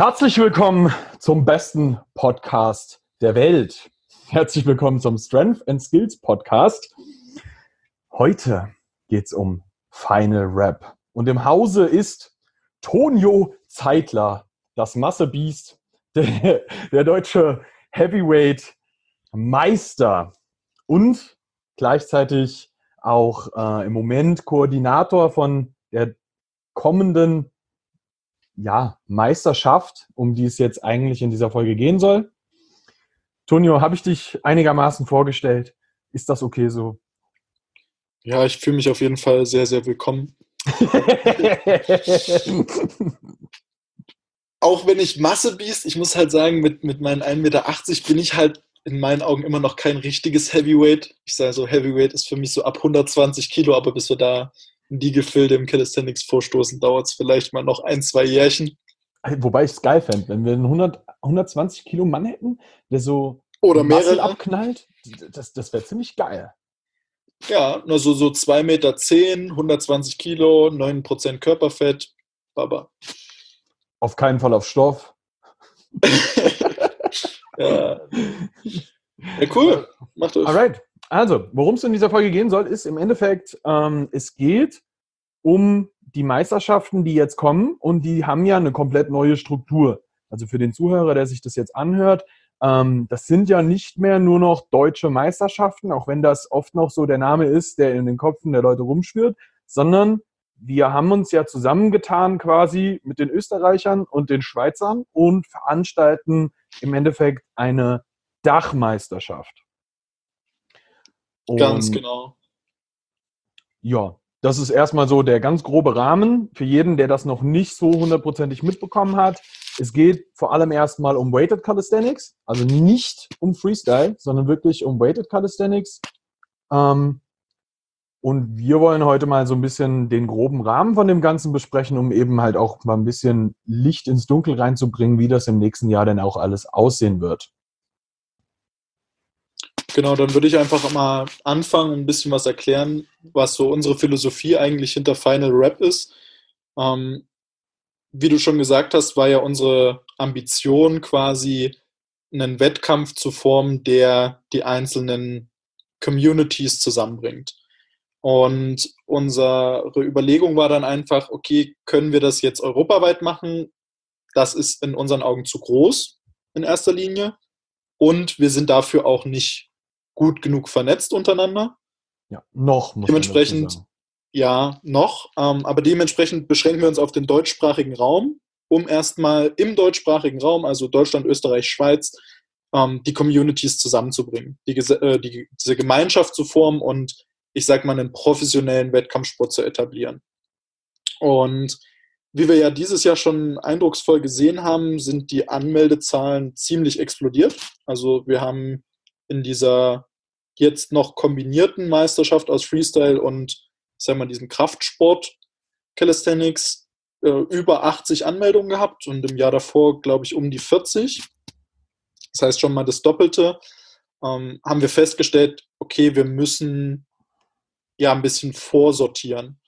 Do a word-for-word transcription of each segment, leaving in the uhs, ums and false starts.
Herzlich willkommen zum besten Podcast der Welt. Herzlich willkommen zum Strength and Skills Podcast. Heute geht es um Final Rap. Und im Hause ist Tonio Zeitler, das Massebeast, der, der deutsche Heavyweight Meister und gleichzeitig auch äh, im Moment Koordinator von der kommenden ja, Meisterschaft, um die es jetzt eigentlich in dieser Folge gehen soll. Tonio, habe ich dich einigermaßen vorgestellt? Ist das okay so? Ja, ich fühle mich auf jeden Fall sehr, sehr willkommen. Auch wenn ich Massebeast, ich muss halt sagen, mit, mit meinen ein Meter achtzig bin ich halt in meinen Augen immer noch kein richtiges Heavyweight. Ich sage so, Heavyweight ist für mich so ab hundertzwanzig Kilo, aber bis wir da in die Gefilde im Calisthenics vorstoßen, dauert es vielleicht mal noch ein, zwei Jährchen. Wobei ich es geil fände, wenn wir einen hundert, hundertzwanzig Kilo Mann hätten, der so Oder Muscle mehrere. abknallt, das, das wäre ziemlich geil. Ja, nur so, so zwei Meter zehn, hundertzwanzig Kilo, neun Prozent Körperfett, Baba. Auf keinen Fall auf Stoff. ja. ja, cool. Macht euch. Alright. Also, worum es in dieser Folge gehen soll, ist im Endeffekt, ähm, es geht um die Meisterschaften, die jetzt kommen, und die haben ja eine komplett neue Struktur. Also für den Zuhörer, der sich das jetzt anhört, ähm, das sind ja nicht mehr nur noch deutsche Meisterschaften, auch wenn das oft noch so der Name ist, der in den Köpfen der Leute rumschwirrt, sondern wir haben uns ja zusammengetan quasi mit den Österreichern und den Schweizern und veranstalten im Endeffekt eine Dachmeisterschaft. Und Ganz genau. Ja, das ist erstmal so der ganz grobe Rahmen für jeden, der das noch nicht so hundertprozentig mitbekommen hat. Es geht vor allem erstmal um Weighted Calisthenics, also nicht um Freestyle, sondern wirklich um Weighted Calisthenics. Ähm, und wir wollen heute mal so ein bisschen den groben Rahmen von dem Ganzen besprechen, um eben halt auch mal ein bisschen Licht ins Dunkel reinzubringen, wie das im nächsten Jahr denn auch alles aussehen wird. Genau, dann würde ich einfach mal anfangen und ein bisschen was erklären, was so unsere Philosophie eigentlich hinter Final Rap ist. Ähm, wie du schon gesagt hast, war ja unsere Ambition quasi, einen Wettkampf zu formen, der die einzelnen Communities zusammenbringt. Und unsere Überlegung war dann einfach, okay, können wir das jetzt europaweit machen? Das ist in unseren Augen zu groß in erster Linie. Und wir sind dafür auch nicht gut genug vernetzt untereinander. Ja, noch muss Dementsprechend, man dazu sagen. ja, noch. Ähm, aber dementsprechend beschränken wir uns auf den deutschsprachigen Raum, um erstmal im deutschsprachigen Raum, also Deutschland, Österreich, Schweiz, ähm, die Communities zusammenzubringen, die, äh, die, diese Gemeinschaft zu formen und, ich sag mal, einen professionellen Wettkampfsport zu etablieren. Und wie wir ja dieses Jahr schon eindrucksvoll gesehen haben, sind die Anmeldezahlen ziemlich explodiert. Also wir haben in dieser jetzt noch kombinierten Meisterschaft aus Freestyle und, ich sag mal, diesem Kraftsport Calisthenics äh, über achtzig Anmeldungen gehabt und im Jahr davor, glaube ich, um die vierzig. Das heißt schon mal das Doppelte. Ähm, haben wir festgestellt, okay, wir müssen ja ein bisschen vorsortieren,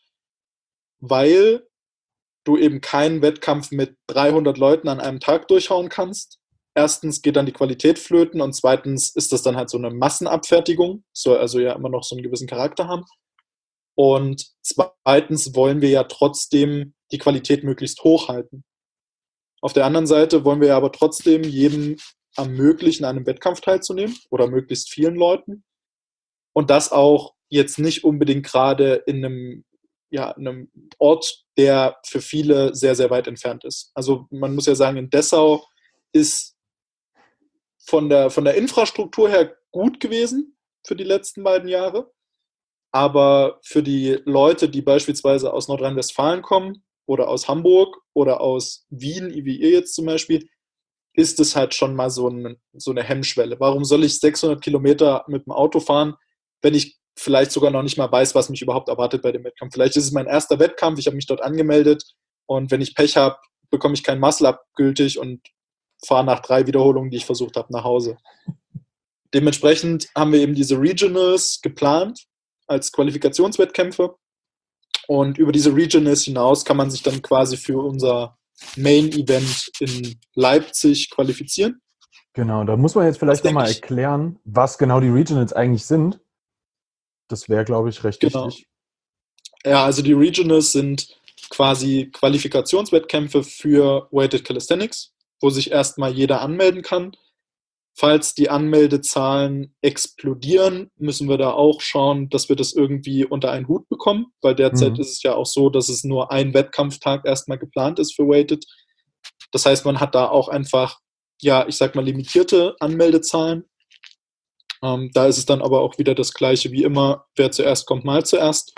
weil du eben keinen Wettkampf mit dreihundert Leuten an einem Tag durchhauen kannst. Erstens geht dann die Qualität flöten und zweitens ist das dann halt so eine Massenabfertigung, soll also ja immer noch so einen gewissen Charakter haben. Und zweitens wollen wir ja trotzdem die Qualität möglichst hoch halten. Auf der anderen Seite wollen wir ja aber trotzdem jedem ermöglichen, an einem Wettkampf teilzunehmen oder möglichst vielen Leuten. Und das auch jetzt nicht unbedingt gerade in einem, ja, in einem Ort, der für viele sehr, sehr weit entfernt ist. Also man muss ja sagen, in Dessau ist von der, von der Infrastruktur her gut gewesen für die letzten beiden Jahre. Aber für die Leute, die beispielsweise aus Nordrhein-Westfalen kommen oder aus Hamburg oder aus Wien, wie ihr jetzt zum Beispiel, ist es halt schon mal so, ein, so eine Hemmschwelle. Warum soll ich sechshundert Kilometer mit dem Auto fahren, wenn ich vielleicht sogar noch nicht mal weiß, was mich überhaupt erwartet bei dem Wettkampf? Vielleicht ist es mein erster Wettkampf, ich habe mich dort angemeldet und wenn ich Pech habe, bekomme ich kein Muscle-Up gültig und fahre nach drei Wiederholungen, die ich versucht habe, nach Hause. Dementsprechend haben wir eben diese Regionals geplant als Qualifikationswettkämpfe und über diese Regionals hinaus kann man sich dann quasi für unser Main-Event in Leipzig qualifizieren. Genau, da muss man jetzt vielleicht nochmal erklären, was genau die Regionals eigentlich sind. Das wäre, glaube ich, recht genau. wichtig. Ja, also die Regionals sind quasi Qualifikationswettkämpfe für Weighted Calisthenics, wo sich erstmal jeder anmelden kann. Falls die Anmeldezahlen explodieren, müssen wir da auch schauen, dass wir das irgendwie unter einen Hut bekommen, weil derzeit Mhm. ist es ja auch so, dass es nur ein Wettkampftag erstmal geplant ist für Weighted. Das heißt, man hat da auch einfach, ja, ich sag mal, limitierte Anmeldezahlen. Ähm, da ist es dann aber auch wieder das Gleiche wie immer, wer zuerst kommt, mal zuerst.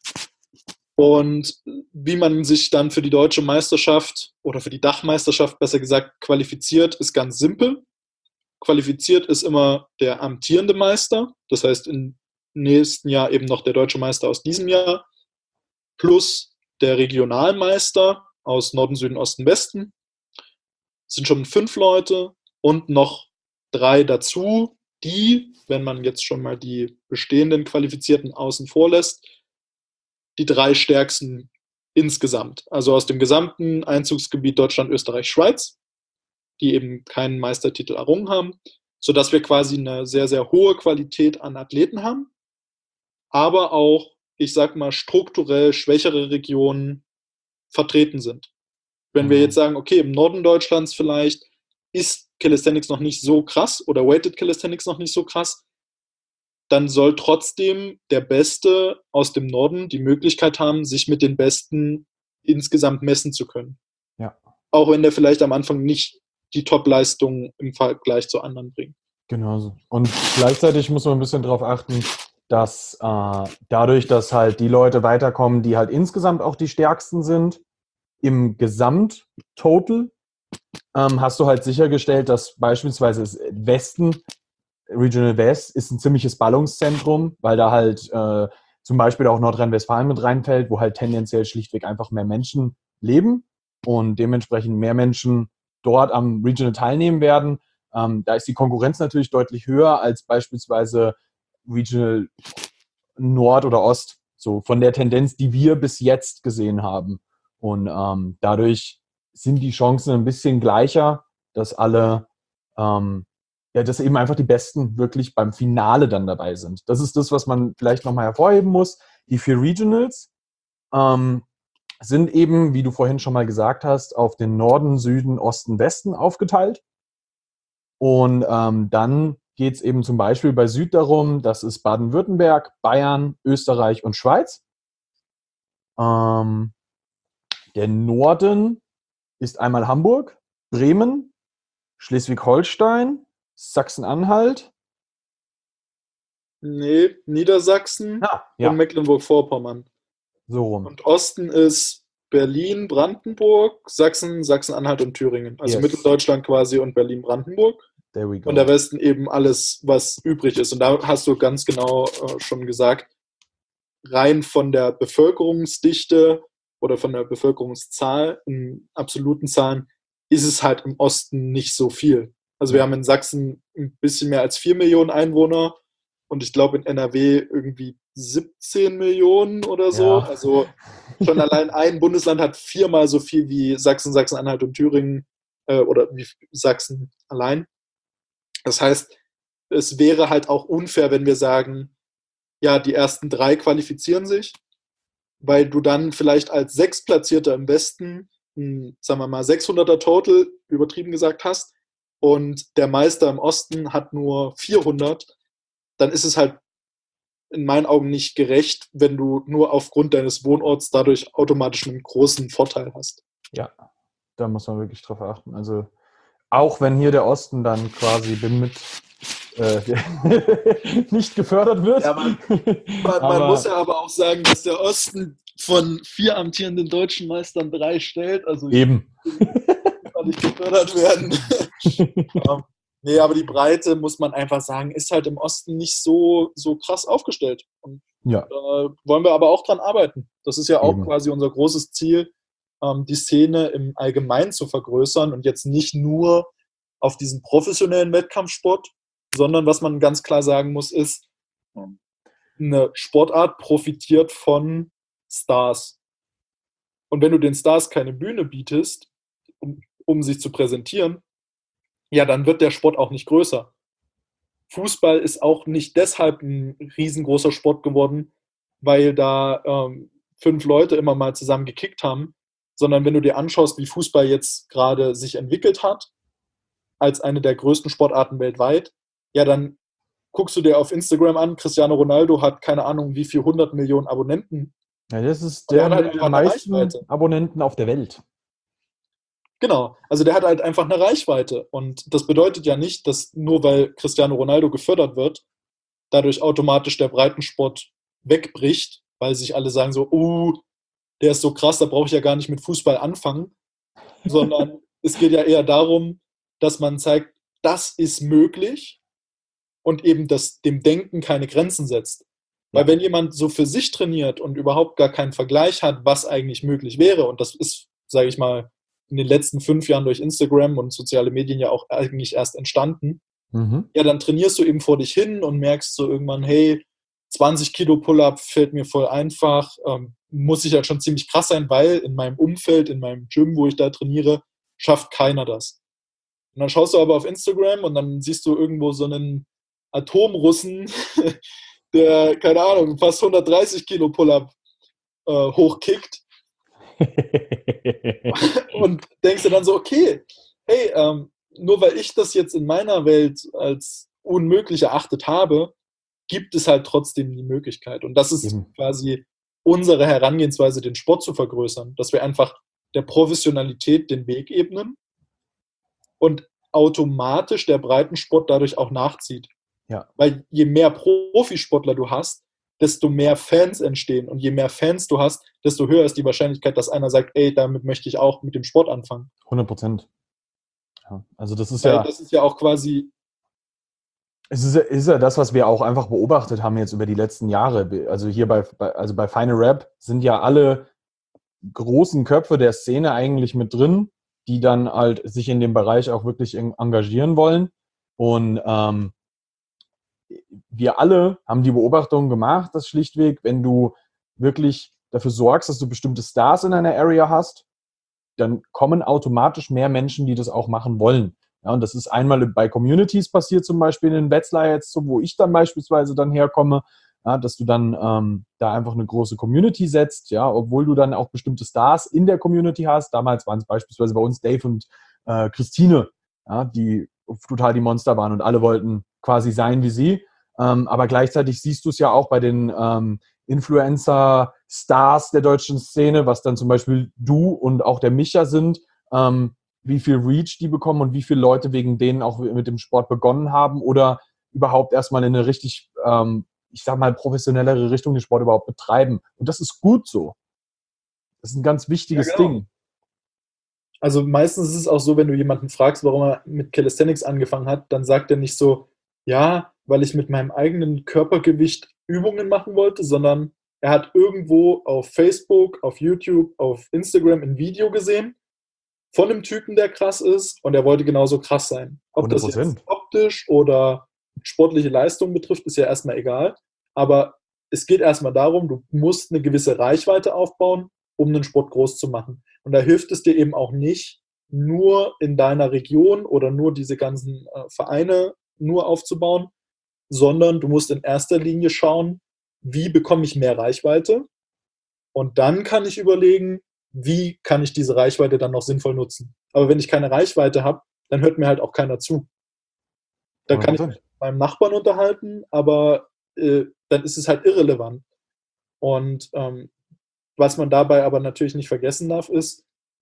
Und wie man sich dann für die deutsche Meisterschaft oder für die Dachmeisterschaft besser gesagt qualifiziert, ist ganz simpel. Qualifiziert ist immer der amtierende Meister, das heißt im nächsten Jahr eben noch der deutsche Meister aus diesem Jahr, plus der Regionalmeister aus Norden, Süden, Osten, Westen. Das sind schon fünf Leute und noch drei dazu, die, wenn man jetzt schon mal die bestehenden Qualifizierten außen vor lässt, die drei stärksten insgesamt, also aus dem gesamten Einzugsgebiet Deutschland, Österreich, Schweiz, die eben keinen Meistertitel errungen haben, sodass wir quasi eine sehr, sehr hohe Qualität an Athleten haben, aber auch, ich sag mal, strukturell schwächere Regionen vertreten sind. Wenn wir jetzt sagen, okay, im Norden Deutschlands vielleicht ist Calisthenics noch nicht so krass oder Weighted Calisthenics noch nicht so krass, dann soll trotzdem der Beste aus dem Norden die Möglichkeit haben, sich mit den Besten insgesamt messen zu können. Ja. Auch wenn der vielleicht am Anfang nicht die Top-Leistung im Vergleich zu anderen bringt. Genau so. Und gleichzeitig muss man ein bisschen darauf achten, dass äh, dadurch, dass halt die Leute weiterkommen, die halt insgesamt auch die stärksten sind, im Gesamttotal, ähm, hast du halt sichergestellt, dass beispielsweise das Westen, Regional West, ist ein ziemliches Ballungszentrum, weil da halt äh, zum Beispiel auch Nordrhein-Westfalen mit reinfällt, wo halt tendenziell schlichtweg einfach mehr Menschen leben und dementsprechend mehr Menschen dort am Regional teilnehmen werden. Ähm, da ist die Konkurrenz natürlich deutlich höher als beispielsweise Regional Nord oder Ost, so von der Tendenz, die wir bis jetzt gesehen haben. Und ähm, dadurch sind die Chancen ein bisschen gleicher, dass alle, ähm, ja, dass eben einfach die Besten wirklich beim Finale dann dabei sind. Das ist das, was man vielleicht nochmal hervorheben muss. Die vier Regionals ähm, sind eben, wie du vorhin schon mal gesagt hast, auf den Norden, Süden, Osten, Westen aufgeteilt. Und ähm, dann geht es eben zum Beispiel bei Süd darum, das ist Baden-Württemberg, Bayern, Österreich und Schweiz. Ähm, der Norden ist einmal Hamburg, Bremen, Schleswig-Holstein, Sachsen-Anhalt. Nee, Niedersachsen Ah, und ja, Mecklenburg-Vorpommern. so rum. Und Osten ist Berlin, Brandenburg, Sachsen, Sachsen-Anhalt und Thüringen. Also Yes, Mitteldeutschland quasi und Berlin-Brandenburg. there we Und der go. Westen eben alles, was übrig ist. Und da hast du ganz genau äh, schon gesagt, rein von der Bevölkerungsdichte oder von der Bevölkerungszahl in absoluten Zahlen ist es halt im Osten nicht so viel. Also wir Ja. haben in Sachsen ein bisschen mehr als vier Millionen Einwohner und ich glaube in N R W irgendwie siebzehn Millionen oder so. Ja. Also schon allein ein Bundesland hat viermal so viel wie Sachsen, Sachsen-Anhalt und Thüringen äh, oder wie Sachsen allein. Das heißt, es wäre halt auch unfair, wenn wir sagen, ja, die ersten drei qualifizieren sich, weil du dann vielleicht als Sechstplatzierter im Westen, ein, sagen wir mal, sechshunderter Total, übertrieben gesagt, hast und der Meister im Osten hat nur vierhundert, dann ist es halt in meinen Augen nicht gerecht, wenn du nur aufgrund deines Wohnorts dadurch automatisch einen großen Vorteil hast. Ja, da muss man wirklich drauf achten. Also auch wenn hier der Osten dann quasi mit äh, nicht gefördert wird. Ja, man, man, man muss ja aber auch sagen, dass der Osten von vier amtierenden deutschen Meistern drei stellt. Also eben. nicht gefördert werden. um, nee, aber die Breite, muss man einfach sagen, ist halt im Osten nicht so, so krass aufgestellt. Und ja. da äh, wollen wir aber auch dran arbeiten. Das ist ja auch Eben. quasi unser großes Ziel, ähm, die Szene im Allgemeinen zu vergrößern und jetzt nicht nur auf diesen professionellen Wettkampfsport, sondern was man ganz klar sagen muss, ist, eine Sportart profitiert von Stars. Und wenn du den Stars keine Bühne bietest, um sich zu präsentieren, ja, dann wird der Sport auch nicht größer. Fußball ist auch nicht deshalb ein riesengroßer Sport geworden, weil da ähm, fünf Leute immer mal zusammen gekickt haben, sondern wenn du dir anschaust, wie Fußball jetzt gerade sich entwickelt hat, als eine der größten Sportarten weltweit, ja, dann guckst du dir auf Instagram an, Cristiano Ronaldo hat keine Ahnung, wie viel hundert Millionen Abonnenten. Ja, das ist Und der der hat halt mit einfach den eine meisten Reichweite. Abonnenten auf der Welt. Genau, also der hat halt einfach eine Reichweite. Und das bedeutet ja nicht, dass nur weil Cristiano Ronaldo gefördert wird, dadurch automatisch der Breitensport wegbricht, weil sich alle sagen so, uh, der ist so krass, da brauche ich ja gar nicht mit Fußball anfangen, sondern es geht ja eher darum, dass man zeigt, das ist möglich und eben das dem Denken keine Grenzen setzt. Weil Ja. wenn jemand so für sich trainiert und überhaupt gar keinen Vergleich hat, was eigentlich möglich wäre, und das ist, sage ich mal, in den letzten fünf Jahren durch Instagram und soziale Medien ja auch eigentlich erst entstanden, Mhm. ja, dann trainierst du eben vor dich hin und merkst so irgendwann, hey, zwanzig Kilo Pull-up fällt mir voll einfach, ähm, muss ich halt schon ziemlich krass sein, weil in meinem Umfeld, in meinem Gym, wo ich da trainiere, schafft keiner das. Und dann schaust du aber auf Instagram und dann siehst du irgendwo so einen Atomrussen, der, keine Ahnung, fast hundertdreißig Kilo Pull-up äh, hochkickt und denkst dir dann so, okay, hey, ähm, nur weil ich das jetzt in meiner Welt als unmöglich erachtet habe, gibt es halt trotzdem die Möglichkeit. Und das ist Eben. quasi unsere Herangehensweise, den Sport zu vergrößern, dass wir einfach der Professionalität den Weg ebnen und automatisch der Breitensport dadurch auch nachzieht. Ja. Weil je mehr Profisportler du hast, desto mehr Fans entstehen. Und je mehr Fans du hast, desto höher ist die Wahrscheinlichkeit, dass einer sagt, ey, damit möchte ich auch mit dem Sport anfangen. hundert Prozent. Ja. Also das ist Weil ja, das ist ja auch quasi, es ist, ja- ist ja das, was wir auch einfach beobachtet haben jetzt über die letzten Jahre. Also hier bei, bei also bei Final Rap sind ja alle großen Köpfe der Szene eigentlich mit drin, die dann halt sich in dem Bereich auch wirklich en- engagieren wollen. Und ähm, wir alle haben die Beobachtung gemacht, dass schlichtweg, wenn du wirklich dafür sorgst, dass du bestimmte Stars in einer Area hast, dann kommen automatisch mehr Menschen, die das auch machen wollen. Ja, und das ist einmal bei Communities passiert, zum Beispiel in Wetzlar jetzt, so, wo ich dann beispielsweise dann herkomme, ja, dass du dann ähm, da einfach eine große Community setzt, ja, obwohl du dann auch bestimmte Stars in der Community hast. Damals waren es beispielsweise bei uns Dave und äh, Christine, ja, die total die Monster waren und alle wollten quasi sein wie sie. Ähm, aber gleichzeitig siehst du es ja auch bei den ähm, Influencer-Stars der deutschen Szene, was dann zum Beispiel du und auch der Micha sind, ähm, wie viel Reach die bekommen und wie viele Leute wegen denen auch mit dem Sport begonnen haben oder überhaupt erstmal in eine richtig, ähm, ich sag mal, professionellere Richtung den Sport überhaupt betreiben. Und das ist gut so. Das ist ein ganz ja wichtiges genau. Ding. Also meistens ist es auch so, wenn du jemanden fragst, warum er mit Calisthenics angefangen hat, dann sagt er nicht so, ja, weil ich mit meinem eigenen Körpergewicht Übungen machen wollte, sondern er hat irgendwo auf Facebook, auf YouTube, auf Instagram ein Video gesehen von einem Typen, der krass ist und er wollte genauso krass sein. Ob hundert das jetzt Prozent. optisch oder sportliche Leistung betrifft, ist ja erstmal egal. Aber es geht erstmal darum, du musst eine gewisse Reichweite aufbauen, um den Sport groß zu machen. Und da hilft es dir eben auch nicht, nur in deiner Region oder nur diese ganzen äh, Vereine nur aufzubauen, sondern du musst in erster Linie schauen, wie bekomme ich mehr Reichweite? Und dann kann ich überlegen, wie kann ich diese Reichweite dann noch sinnvoll nutzen. Aber wenn ich keine Reichweite habe, dann hört mir halt auch keiner zu. Dann kann ich mich hundert Prozent. mit meinem Nachbarn unterhalten, aber äh, dann ist es halt irrelevant. Und ähm, was man dabei aber natürlich nicht vergessen darf, ist,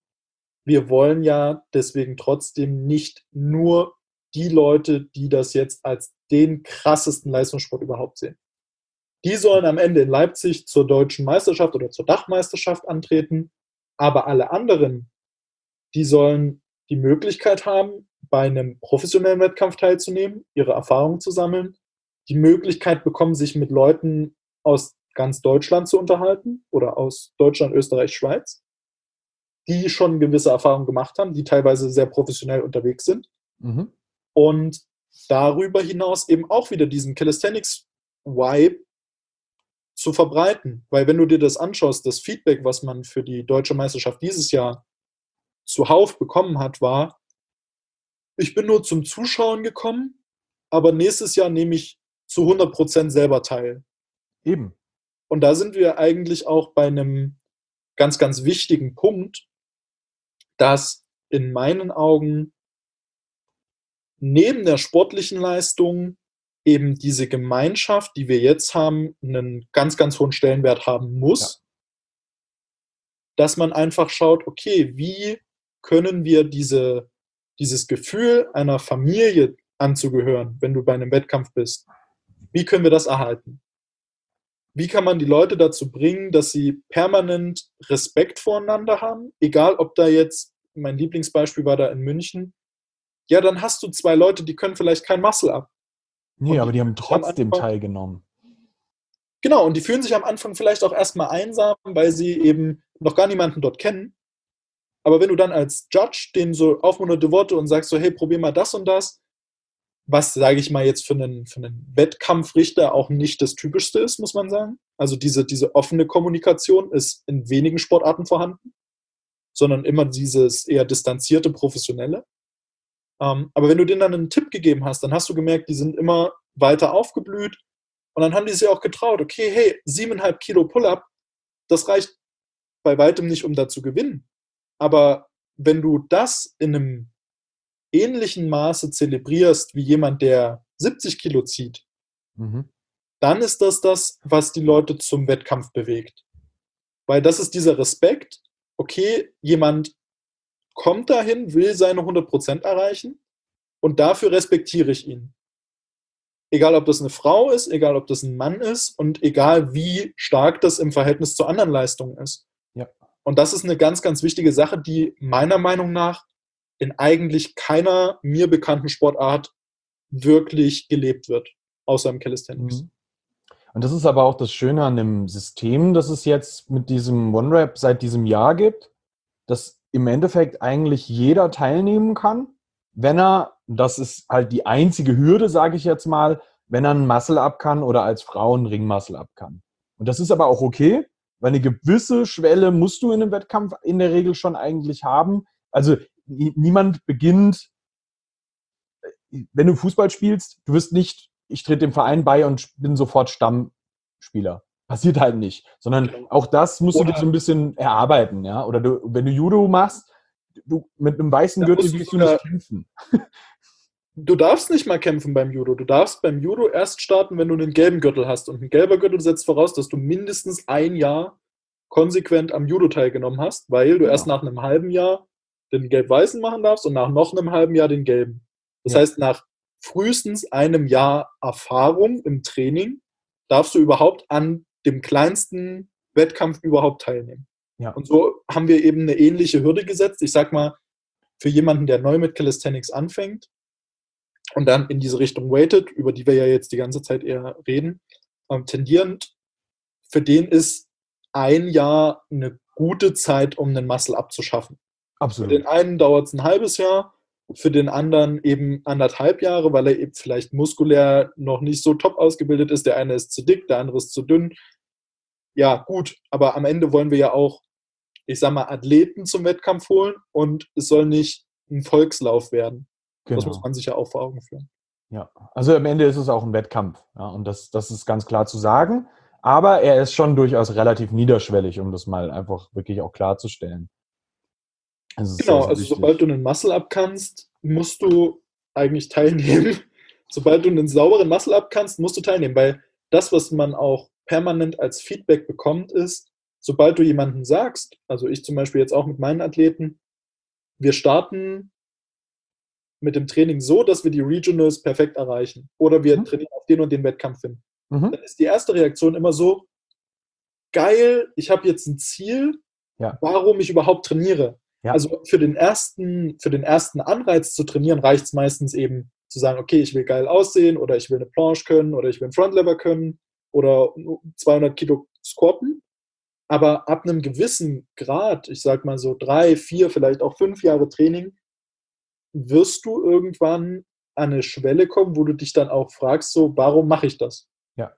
wir wollen ja deswegen trotzdem nicht nur die Leute, die das jetzt als den krassesten Leistungssport überhaupt sehen. Die sollen am Ende in Leipzig zur deutschen Meisterschaft oder zur Dachmeisterschaft antreten, aber alle anderen, die sollen die Möglichkeit haben, bei einem professionellen Wettkampf teilzunehmen, ihre Erfahrungen zu sammeln, die Möglichkeit bekommen, sich mit Leuten aus ganz Deutschland zu unterhalten oder aus Deutschland, Österreich, Schweiz, die schon gewisse Erfahrungen gemacht haben, die teilweise sehr professionell unterwegs sind Mhm. und darüber hinaus eben auch wieder diesen Calisthenics-Vibe zu verbreiten. Weil wenn du dir das anschaust, das Feedback, was man für die deutsche Meisterschaft dieses Jahr zuhauf bekommen hat, war, ich bin nur zum Zuschauen gekommen, aber nächstes Jahr nehme ich zu hundert Prozent selber teil. Eben. Und da sind wir eigentlich auch bei einem ganz, ganz wichtigen Punkt, dass in meinen Augen neben der sportlichen Leistung eben diese Gemeinschaft, die wir jetzt haben, einen ganz, ganz hohen Stellenwert haben muss. Ja. Dass man einfach schaut, okay, wie können wir diese, dieses Gefühl einer Familie anzugehören, wenn du bei einem Wettkampf bist, wie können wir das erhalten? Wie kann man die Leute dazu bringen, dass sie permanent Respekt voreinander haben? Egal, ob da jetzt, mein Lieblingsbeispiel war da in München, ja, dann hast du zwei Leute, die können vielleicht kein Muscle-Up. Nee, und aber die, die haben trotzdem Anfang, teilgenommen. Genau, und die fühlen sich am Anfang vielleicht auch erstmal einsam, weil sie eben noch gar niemanden dort kennen. Aber wenn du dann als Judge denen so aufmunternde Worte und sagst so, hey, probier mal das und das, was, sage ich mal, jetzt für einen, für einen Wettkampfrichter auch nicht das Typischste ist, muss man sagen. Also diese, diese offene Kommunikation ist in wenigen Sportarten vorhanden, sondern immer dieses eher distanzierte, professionelle. Ähm, aber wenn du denen dann einen Tipp gegeben hast, dann hast du gemerkt, die sind immer weiter aufgeblüht und dann haben die sich auch getraut, okay, hey, siebeneinhalb Kilo Pull-Up, das reicht bei weitem nicht, um da zu gewinnen. Aber wenn du das in einem ähnlichen Maße zelebrierst wie jemand, der siebzig Kilo zieht, mhm. dann ist das das, was die Leute zum Wettkampf bewegt. Weil das ist dieser Respekt, okay, jemand kommt dahin, will seine hundert Prozent erreichen und dafür respektiere ich ihn. Egal, ob das eine Frau ist, egal, ob das ein Mann ist und egal, wie stark das im Verhältnis zu anderen Leistungen ist. Ja. Und das ist eine ganz, ganz wichtige Sache, die meiner Meinung nach in eigentlich keiner mir bekannten Sportart wirklich gelebt wird, außer im Calisthenics. Und das ist aber auch das Schöne an dem System, das es jetzt mit diesem One-Rep seit diesem Jahr gibt, dass im Endeffekt eigentlich jeder teilnehmen kann, wenn er, das ist halt die einzige Hürde, sage ich jetzt mal, wenn er einen Muscle-Up kann oder als Frau einen Ring-Muscle-Up kann. Und das ist aber auch okay, weil eine gewisse Schwelle musst du in einem Wettkampf in der Regel schon eigentlich haben. Also niemand beginnt, wenn du Fußball spielst, du wirst nicht, ich trete dem Verein bei und bin sofort Stammspieler. Passiert halt nicht. Sondern auch das musst Oder du dir so ein bisschen erarbeiten, ja. Oder du, wenn du Judo machst, du mit einem weißen Gürtel wirst du nicht kämpfen. Du darfst nicht mal kämpfen beim Judo. Du darfst beim Judo erst starten, wenn du einen gelben Gürtel hast. Und ein gelber Gürtel setzt voraus, dass du mindestens ein Jahr konsequent am Judo teilgenommen hast, weil du genau. erst nach einem halben Jahr den gelb-weißen machen darfst und nach noch einem halben Jahr den gelben. Das ja. heißt, nach frühestens einem Jahr Erfahrung im Training darfst du überhaupt an dem kleinsten Wettkampf überhaupt teilnehmen. Ja. Und so haben wir eben eine ähnliche Hürde gesetzt. Ich sag mal, für jemanden, der neu mit Calisthenics anfängt und dann in diese Richtung weighted, über die wir ja jetzt die ganze Zeit eher reden, ähm, tendierend, für den ist ein Jahr eine gute Zeit, um einen Muscle abzuschaffen. Absolut. Für den einen dauert es ein halbes Jahr, für den anderen eben anderthalb Jahre, weil er eben vielleicht muskulär noch nicht so top ausgebildet ist. Der eine ist zu dick, der andere ist zu dünn. Ja, gut, aber am Ende wollen wir ja auch, ich sag mal, Athleten zum Wettkampf holen und es soll nicht ein Volkslauf werden. Genau. Das muss man sich ja auch vor Augen führen. Ja, also am Ende ist es auch ein Wettkampf. Ja, und das, das ist ganz klar zu sagen. Aber er ist schon durchaus relativ niederschwellig, um das mal einfach wirklich auch klarzustellen. Also genau, also wichtig. Sobald du einen Muscle-Up kannst, musst du eigentlich teilnehmen. Sobald du einen sauberen Muscle-Up kannst, musst du teilnehmen. Weil das, was man auch permanent als Feedback bekommt, ist, sobald du jemandem sagst, also ich zum Beispiel jetzt auch mit meinen Athleten, wir starten mit dem Training so, dass wir die Regionals perfekt erreichen. Oder wir mhm. trainieren auf den und den Wettkampf hin. Mhm. Dann ist die erste Reaktion immer so, geil, ich habe jetzt ein Ziel, ja. warum ich überhaupt trainiere. Ja. Also für den ersten, für den ersten Anreiz zu trainieren, reicht es meistens eben zu sagen, okay, ich will geil aussehen oder ich will eine Planche können oder ich will einen Frontlever können oder zweihundert Kilo squatten. Aber ab einem gewissen Grad, ich sag mal so drei, vier, vielleicht auch fünf Jahre Training, wirst du irgendwann an eine Schwelle kommen, wo du dich dann auch fragst, so, warum mache ich das? Ja.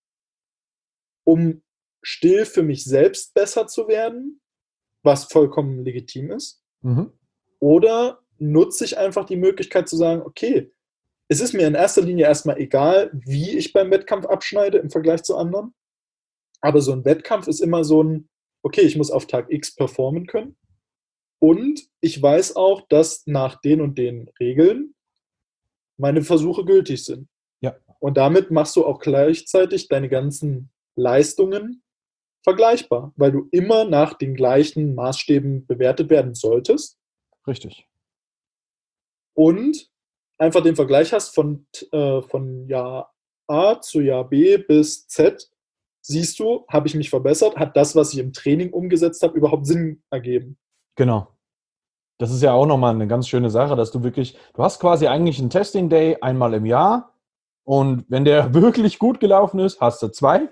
Um still für mich selbst besser zu werden, was vollkommen legitim ist. Mhm. Oder nutze ich einfach die Möglichkeit zu sagen, okay, es ist mir in erster Linie erstmal egal, wie ich beim Wettkampf abschneide im Vergleich zu anderen. Aber so ein Wettkampf ist immer so ein, okay, ich muss auf Tag X performen können. Und ich weiß auch, dass nach den und den Regeln meine Versuche gültig sind. Ja. Und damit machst du auch gleichzeitig deine ganzen Leistungen vergleichbar, weil du immer nach den gleichen Maßstäben bewertet werden solltest. Richtig. Und einfach den Vergleich hast von, äh, von Jahr A zu Jahr B bis Z, siehst du, habe ich mich verbessert, hat das, was ich im Training umgesetzt habe, überhaupt Sinn ergeben. Genau. Das ist ja auch nochmal eine ganz schöne Sache, dass du wirklich, du hast quasi eigentlich einen Testing Day einmal im Jahr und wenn der wirklich gut gelaufen ist, hast du zwei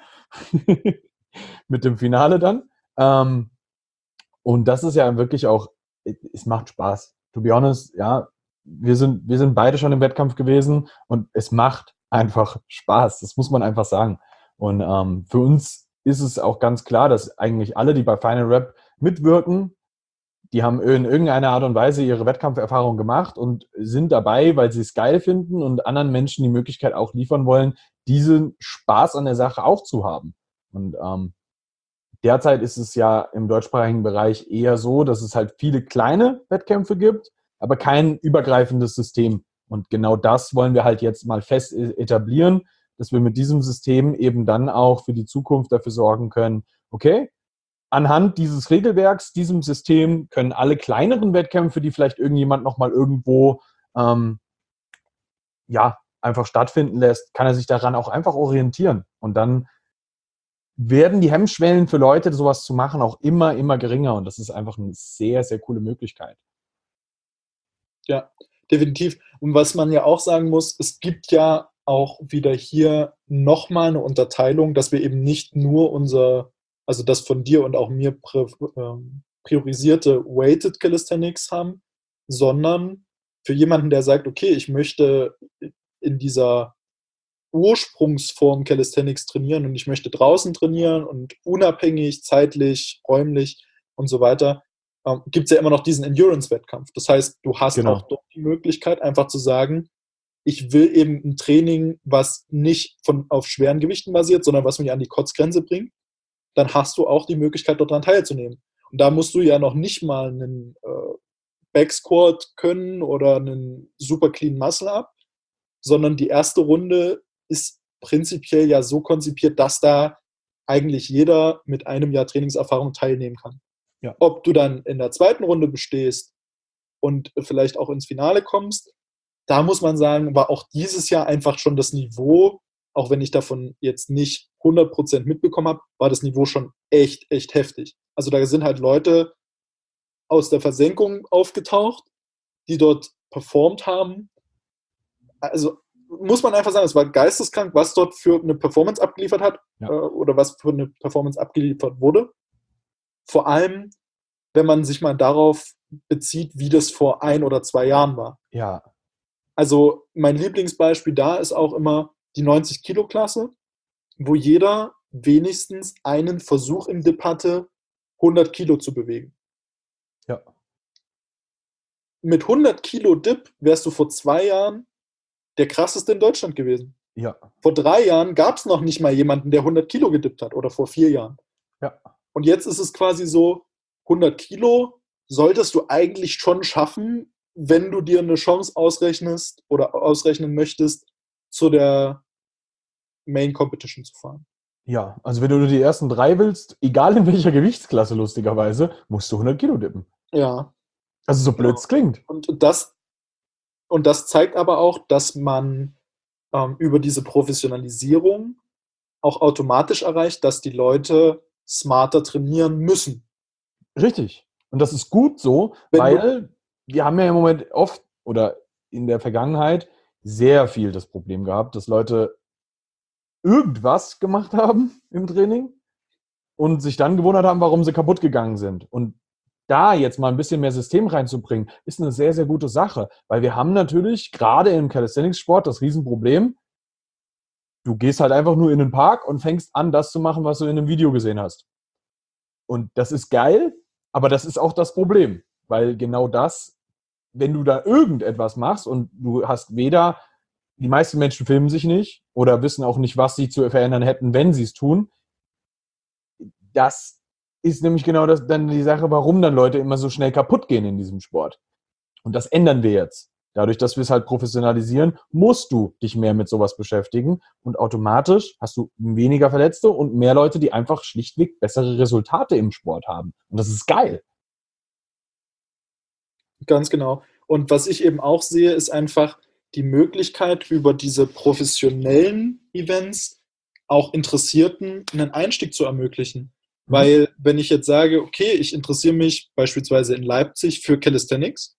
mit dem Finale dann. Ähm, und das ist ja wirklich auch, es macht Spaß. To be honest, ja, wir sind, wir sind beide schon im Wettkampf gewesen und es macht einfach Spaß. Das muss man einfach sagen. Und ähm, für uns ist es auch ganz klar, dass eigentlich alle, die bei Final Rep mitwirken, die haben in irgendeiner Art und Weise ihre Wettkampferfahrung gemacht und sind dabei, weil sie es geil finden und anderen Menschen die Möglichkeit auch liefern wollen, diesen Spaß an der Sache auch zu haben. Und ähm, derzeit ist es ja im deutschsprachigen Bereich eher so, dass es halt viele kleine Wettkämpfe gibt, aber kein übergreifendes System. Und genau das wollen wir halt jetzt mal fest etablieren, dass wir mit diesem System eben dann auch für die Zukunft dafür sorgen können, okay, anhand dieses Regelwerks, diesem System können alle kleineren Wettkämpfe, die vielleicht irgendjemand nochmal irgendwo ähm, ja, einfach stattfinden lässt, kann er sich daran auch einfach orientieren. Und dann werden die Hemmschwellen für Leute, sowas zu machen, auch immer, immer geringer. Und das ist einfach eine sehr, sehr coole Möglichkeit. Ja, definitiv. Und was man ja auch sagen muss, es gibt ja auch wieder hier nochmal eine Unterteilung, dass wir eben nicht nur unser, also das von dir und auch mir priorisierte Weighted Calisthenics haben, sondern für jemanden, der sagt, okay, ich möchte in dieser Ursprungsform Calisthenics trainieren und ich möchte draußen trainieren und unabhängig, zeitlich, räumlich und so weiter, ähm, gibt es ja immer noch diesen Endurance-Wettkampf. Das heißt, du hast Genau. auch dort die Möglichkeit, einfach zu sagen, ich will eben ein Training, was nicht von, auf schweren Gewichten basiert, sondern was mich an die Kotzgrenze bringt. Dann hast du auch die Möglichkeit, daran teilzunehmen. Und da musst du ja noch nicht mal einen äh, Backsquat können oder einen super clean Muscle-Up, sondern die erste Runde ist prinzipiell ja so konzipiert, dass da eigentlich jeder mit einem Jahr Trainingserfahrung teilnehmen kann. Ja. Ob du dann in der zweiten Runde bestehst und vielleicht auch ins Finale kommst, da muss man sagen, war auch dieses Jahr einfach schon das Niveau, auch wenn ich davon jetzt nicht hundert Prozent mitbekommen habe, war das Niveau schon echt, echt heftig. Also da sind halt Leute aus der Versenkung aufgetaucht, die dort performt haben. Also muss man einfach sagen, es war geisteskrank, was dort für eine Performance abgeliefert hat, Ja. äh, oder was für eine Performance abgeliefert wurde. Vor allem, wenn man sich mal darauf bezieht, wie das vor ein oder zwei Jahren war. Ja. Also mein Lieblingsbeispiel da ist auch immer die neunzig-Kilo-Klasse, wo jeder wenigstens einen Versuch im Dip hatte, hundert Kilo zu bewegen. Ja. Mit hundert Kilo Dip wärst du vor zwei Jahren der krasseste in Deutschland gewesen. Ja. Vor drei Jahren gab es noch nicht mal jemanden, der hundert Kilo gedippt hat, oder vor vier Jahren. Ja. Und jetzt ist es quasi so, hundert Kilo solltest du eigentlich schon schaffen, wenn du dir eine Chance ausrechnest oder ausrechnen möchtest, zu der Main Competition zu fahren. Ja, also wenn du nur die ersten drei willst, egal in welcher Gewichtsklasse lustigerweise, musst du hundert Kilo dippen. Ja. Also so blöd es klingt. Und das, und das zeigt aber auch, dass man ähm, über diese Professionalisierung auch automatisch erreicht, dass die Leute smarter trainieren müssen. Richtig. Und das ist gut so, Wenn weil wir haben ja im Moment oft oder in der Vergangenheit sehr viel das Problem gehabt, dass Leute irgendwas gemacht haben im Training und sich dann gewundert haben, warum sie kaputt gegangen sind. Und da jetzt mal ein bisschen mehr System reinzubringen, ist eine sehr, sehr gute Sache. Weil wir haben natürlich gerade im Calisthenics-Sport das Riesenproblem, du gehst halt einfach nur in den Park und fängst an, das zu machen, was du in einem Video gesehen hast. Und das ist geil, aber das ist auch das Problem. Weil genau das wenn du da irgendetwas machst und du hast weder, die meisten Menschen filmen sich nicht oder wissen auch nicht, was sie zu verändern hätten, wenn sie es tun. Das ist nämlich genau das, dann die Sache, warum dann Leute immer so schnell kaputt gehen in diesem Sport. Und das ändern wir jetzt. Dadurch, dass wir es halt professionalisieren, musst du dich mehr mit sowas beschäftigen und automatisch hast du weniger Verletzte und mehr Leute, die einfach schlichtweg bessere Resultate im Sport haben. Und das ist geil. Ganz genau. Und was ich eben auch sehe, ist einfach die Möglichkeit, über diese professionellen Events auch Interessierten einen Einstieg zu ermöglichen. Mhm. Weil wenn ich jetzt sage, okay, ich interessiere mich beispielsweise in Leipzig für Calisthenics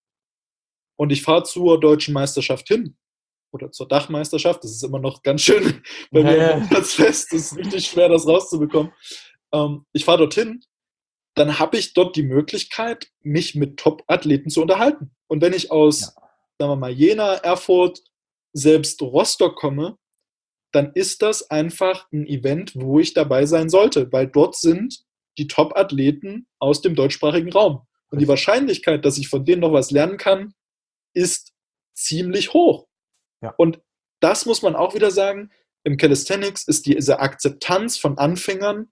und ich fahre zur Deutschen Meisterschaft hin oder zur Dachmeisterschaft, das ist immer noch ganz schön bei mir Ja, am Platz fest, das ist richtig schwer, das rauszubekommen. Ähm, ich fahre dorthin, dann habe ich dort die Möglichkeit, mich mit Top-Athleten zu unterhalten. Und wenn ich aus, ja. sagen wir mal, Jena, Erfurt, selbst Rostock komme, dann ist das einfach ein Event, wo ich dabei sein sollte, weil dort sind die Top-Athleten aus dem deutschsprachigen Raum. Und die Wahrscheinlichkeit, dass ich von denen noch was lernen kann, ist ziemlich hoch. Ja. Und das muss man auch wieder sagen, im Calisthenics ist diese Akzeptanz von Anfängern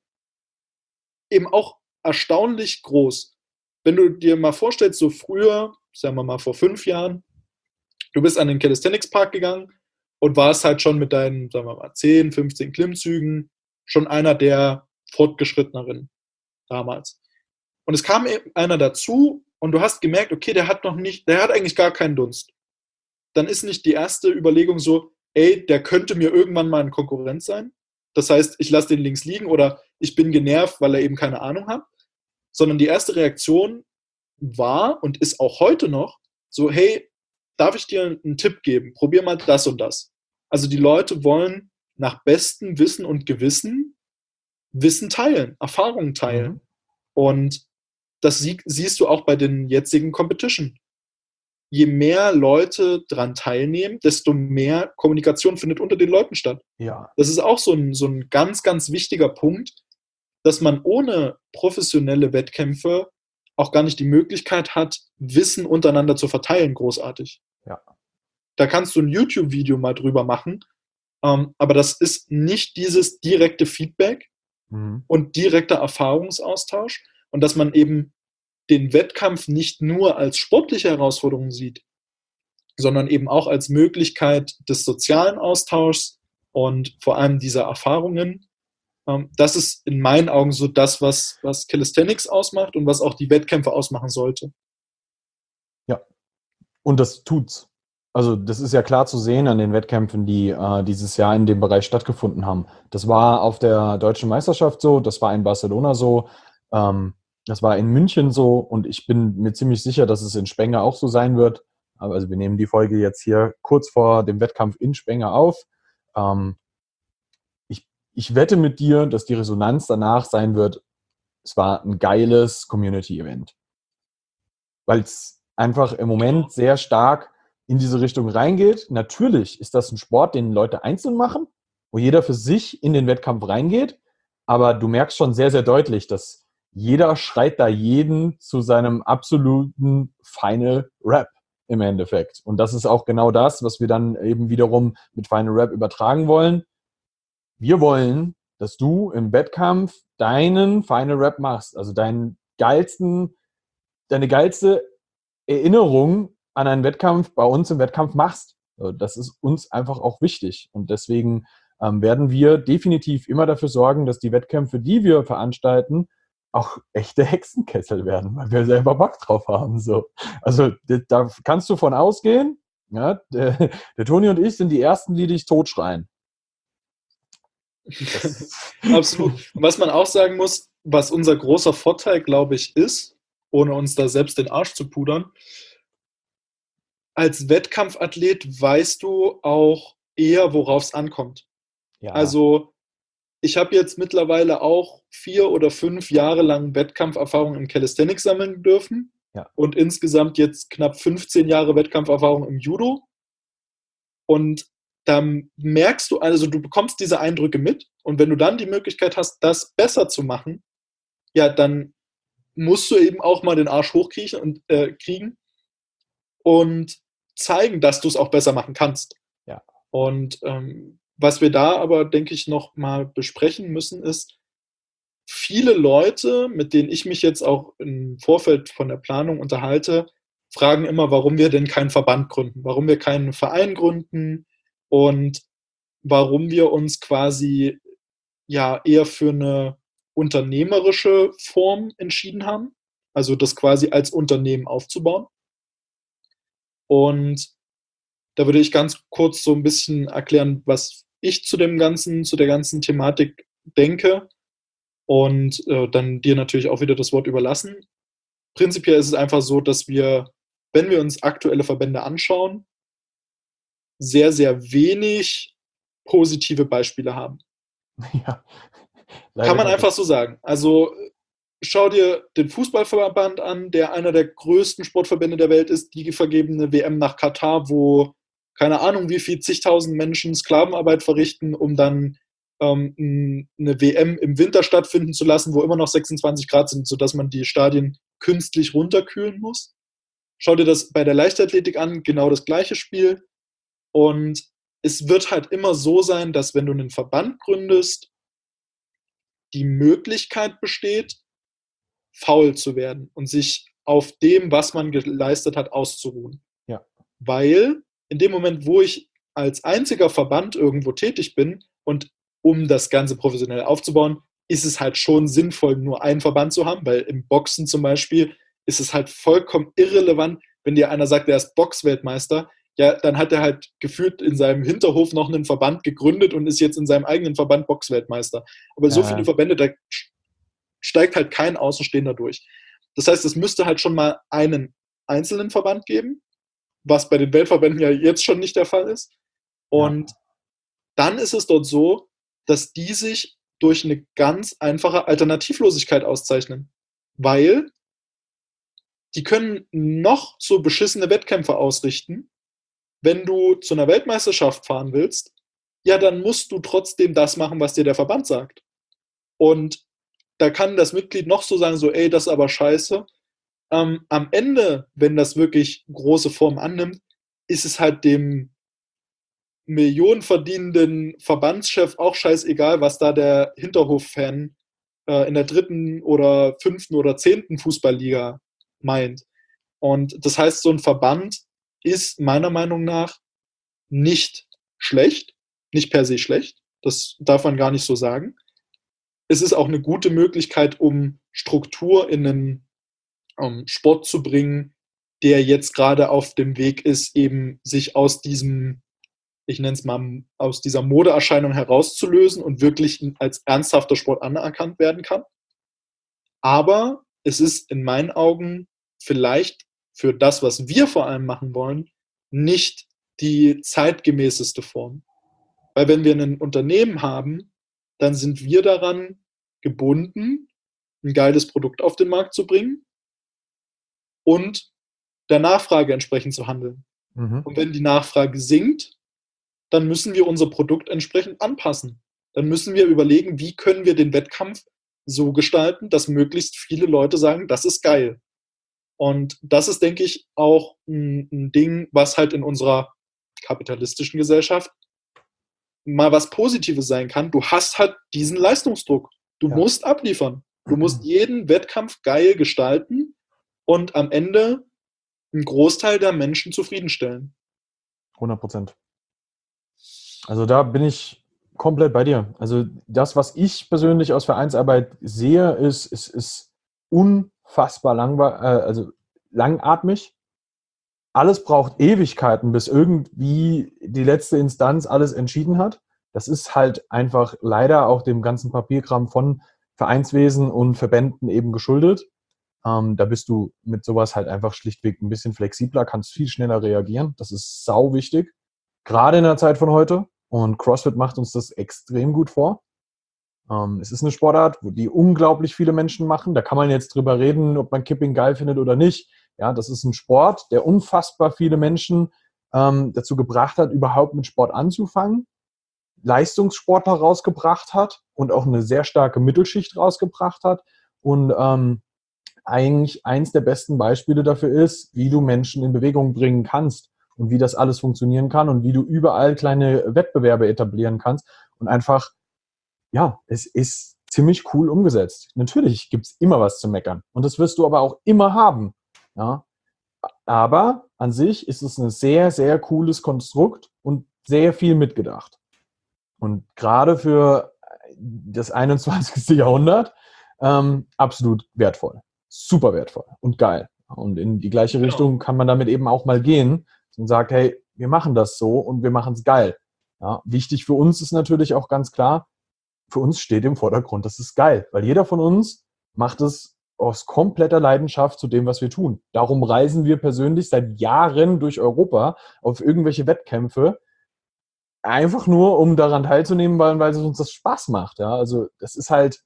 eben auch erstaunlich groß. Wenn du dir mal vorstellst, so früher, sagen wir mal vor fünf Jahren, du bist an den Calisthenics-Park gegangen und warst halt schon mit deinen, sagen wir mal, zehn, fünfzehn Klimmzügen schon einer der Fortgeschritteneren damals. Und es kam einer dazu und du hast gemerkt, okay, der hat noch nicht, der hat eigentlich gar keinen Dunst. Dann ist nicht die erste Überlegung so, ey, der könnte mir irgendwann mal ein Konkurrent sein. Das heißt, ich lasse den links liegen oder ich bin genervt, weil er eben keine Ahnung hat. Sondern die erste Reaktion war und ist auch heute noch so, hey, darf ich dir einen Tipp geben? Probier mal das und das. Also die Leute wollen nach bestem Wissen und Gewissen Wissen teilen, Erfahrungen teilen. Mhm. Und das sie, siehst du auch bei den jetzigen Competition. Je mehr Leute daran teilnehmen, desto mehr Kommunikation findet unter den Leuten statt. Ja. Das ist auch so ein, so ein ganz, ganz wichtiger Punkt, dass man ohne professionelle Wettkämpfe auch gar nicht die Möglichkeit hat, Wissen untereinander zu verteilen, großartig. Ja. Da kannst du ein YouTube-Video mal drüber machen, ähm, aber das ist nicht dieses direkte Feedback mhm. und direkter Erfahrungsaustausch und dass man eben den Wettkampf nicht nur als sportliche Herausforderung sieht, sondern eben auch als Möglichkeit des sozialen Austauschs und vor allem dieser Erfahrungen. Das ist in meinen Augen so das, was, was Calisthenics ausmacht und was auch die Wettkämpfe ausmachen sollte. Ja, und das tut's. Also das ist ja klar zu sehen an den Wettkämpfen, die äh, dieses Jahr in dem Bereich stattgefunden haben. Das war auf der Deutschen Meisterschaft so, das war in Barcelona so, ähm, das war in München so und ich bin mir ziemlich sicher, dass es in Spenger auch so sein wird. Also wir nehmen die Folge jetzt hier kurz vor dem Wettkampf in Spenger auf. Ähm, Ich wette mit dir, dass die Resonanz danach sein wird, es war ein geiles Community-Event. Weil es einfach im Moment sehr stark in diese Richtung reingeht. Natürlich ist das ein Sport, den Leute einzeln machen, wo jeder für sich in den Wettkampf reingeht. Aber du merkst schon sehr, sehr deutlich, dass jeder schreit da jeden zu seinem absoluten Final Rap im Endeffekt. Und das ist auch genau das, was wir dann eben wiederum mit Final Rap übertragen wollen. Wir wollen, dass du im Wettkampf deinen Final Rap machst, also deinen geilsten, deine geilste Erinnerung an einen Wettkampf bei uns im Wettkampf machst. Das ist uns einfach auch wichtig. Und deswegen ähm, werden wir definitiv immer dafür sorgen, dass die Wettkämpfe, die wir veranstalten, auch echte Hexenkessel werden, weil wir selber Bock drauf haben. So. Also da kannst du von ausgehen, ja, der, der Toni und ich sind die Ersten, die dich totschreien. Absolut. Und was man auch sagen muss, was unser großer Vorteil, glaube ich, ist, ohne uns da selbst den Arsch zu pudern, als Wettkampfathlet weißt du auch eher, worauf es ankommt. Ja. Also ich habe jetzt mittlerweile auch vier oder fünf Jahre lang Wettkampferfahrung im Calisthenics sammeln dürfen ja. und insgesamt jetzt knapp fünfzehn Jahre Wettkampferfahrung im Judo. Und dann merkst du, also du bekommst diese Eindrücke mit und wenn du dann die Möglichkeit hast, das besser zu machen, ja, dann musst du eben auch mal den Arsch hochkriechen und äh, kriegen und zeigen, dass du es auch besser machen kannst. Ja. Und ähm, was wir da aber, denke ich, noch mal besprechen müssen, ist, viele Leute, mit denen ich mich jetzt auch im Vorfeld von der Planung unterhalte, fragen immer, warum wir denn keinen Verband gründen, warum wir keinen Verein gründen und warum wir uns quasi ja eher für eine unternehmerische Form entschieden haben, also das quasi als Unternehmen aufzubauen. Und da würde ich ganz kurz so ein bisschen erklären, was ich zu dem ganzen, zu der ganzen Thematik denke und äh, dann dir natürlich auch wieder das Wort überlassen. Prinzipiell ist es einfach so, dass wir, wenn wir uns aktuelle Verbände anschauen, sehr, sehr wenig positive Beispiele haben. Ja, Kann leider man einfach Gottes. so sagen. Also schau dir den Fußballverband an, der einer der größten Sportverbände der Welt ist, die vergeben eine W M nach Katar, wo keine Ahnung, wie viel zigtausend Menschen Sklavenarbeit verrichten, um dann ähm, eine W M im Winter stattfinden zu lassen, wo immer noch sechsundzwanzig Grad sind, sodass man die Stadien künstlich runterkühlen muss. Schau dir das bei der Leichtathletik an, genau das gleiche Spiel. Und es wird halt immer so sein, dass wenn du einen Verband gründest, die Möglichkeit besteht, faul zu werden und sich auf dem, was man geleistet hat, auszuruhen. Ja. Weil in dem Moment, wo ich als einziger Verband irgendwo tätig bin und um das Ganze professionell aufzubauen, ist es halt schon sinnvoll, nur einen Verband zu haben, weil im Boxen zum Beispiel ist es halt vollkommen irrelevant, wenn dir einer sagt, er ist Boxweltmeister, ja, dann hat er halt gefühlt in seinem Hinterhof noch einen Verband gegründet und ist jetzt in seinem eigenen Verband Boxweltmeister. Aber so viele Äh, Verbände, da steigt halt kein Außenstehender durch. Das heißt, es müsste halt schon mal einen einzelnen Verband geben, was bei den Weltverbänden ja jetzt schon nicht der Fall ist. Und ja. dann ist es dort so, dass die sich durch eine ganz einfache Alternativlosigkeit auszeichnen. Weil die können noch so beschissene Wettkämpfe ausrichten. Wenn du zu einer Weltmeisterschaft fahren willst, ja, dann musst du trotzdem das machen, was dir der Verband sagt. Und da kann das Mitglied noch so sagen, so, ey, das ist aber scheiße. Ähm, am Ende, wenn das wirklich große Form annimmt, ist es halt dem millionenverdienenden Verbandschef auch scheißegal, was da der Hinterhof-Fan äh, in der dritten oder fünften oder zehnten Fußballliga meint. Und das heißt, so ein Verband ist meiner Meinung nach nicht schlecht, nicht per se schlecht. Das darf man gar nicht so sagen. Es ist auch eine gute Möglichkeit, um Struktur in einen um, Sport zu bringen, der jetzt gerade auf dem Weg ist, eben sich aus diesem, ich nenne es mal, aus dieser Modeerscheinung herauszulösen und wirklich als ernsthafter Sport anerkannt werden kann. Aber es ist in meinen Augen vielleicht für das, was wir vor allem machen wollen, nicht die zeitgemäßeste Form. Weil wenn wir ein Unternehmen haben, dann sind wir daran gebunden, ein geiles Produkt auf den Markt zu bringen und der Nachfrage entsprechend zu handeln. Mhm. Und wenn die Nachfrage sinkt, dann müssen wir unser Produkt entsprechend anpassen. Dann müssen wir überlegen, wie können wir den Wettkampf so gestalten, dass möglichst viele Leute sagen, das ist geil. Und das ist, denke ich, auch ein, ein Ding, was halt in unserer kapitalistischen Gesellschaft mal was Positives sein kann. Du hast halt diesen Leistungsdruck. Du Ja. musst abliefern. Du musst jeden Wettkampf geil gestalten und am Ende einen Großteil der Menschen zufriedenstellen. hundert Prozent. Also da bin ich komplett bei dir. Also das, was ich persönlich aus Vereinsarbeit sehe, ist, ist, ist unfassbar langwe- äh, also langatmig. Alles braucht Ewigkeiten, bis irgendwie die letzte Instanz alles entschieden hat. Das ist halt einfach leider auch dem ganzen Papierkram von Vereinswesen und Verbänden eben geschuldet. Ähm, da bist du mit sowas halt einfach schlichtweg ein bisschen flexibler, kannst viel schneller reagieren. Das ist sau wichtig, gerade in der Zeit von heute. Und CrossFit macht uns das extrem gut vor. Ähm, es ist eine Sportart, wo die unglaublich viele Menschen machen. Da kann man jetzt drüber reden, ob man Kipping geil findet oder nicht. Ja, das ist ein Sport, der unfassbar viele Menschen ähm, dazu gebracht hat, überhaupt mit Sport anzufangen, Leistungssportler rausgebracht hat und auch eine sehr starke Mittelschicht rausgebracht hat und ähm, eigentlich eins der besten Beispiele dafür ist, wie du Menschen in Bewegung bringen kannst und wie das alles funktionieren kann und wie du überall kleine Wettbewerbe etablieren kannst und einfach, ja, es ist ziemlich cool umgesetzt. Natürlich gibt's immer was zu meckern und das wirst du aber auch immer haben, ja. Aber an sich ist es ein sehr, sehr cooles Konstrukt und sehr viel mitgedacht. Und gerade für das einundzwanzigste. Jahrhundert ähm, absolut wertvoll. Super wertvoll und geil. Und in die gleiche Genau. Richtung kann man damit eben auch mal gehen und sagt, hey, wir machen das so und wir machen es geil. Ja, wichtig für uns ist natürlich auch ganz klar, für uns steht im Vordergrund, das ist geil, weil jeder von uns macht es aus kompletter Leidenschaft zu dem, was wir tun. Darum reisen wir persönlich seit Jahren durch Europa auf irgendwelche Wettkämpfe, einfach nur, um daran teilzunehmen, weil, weil es uns das Spaß macht. Ja? Also das ist halt,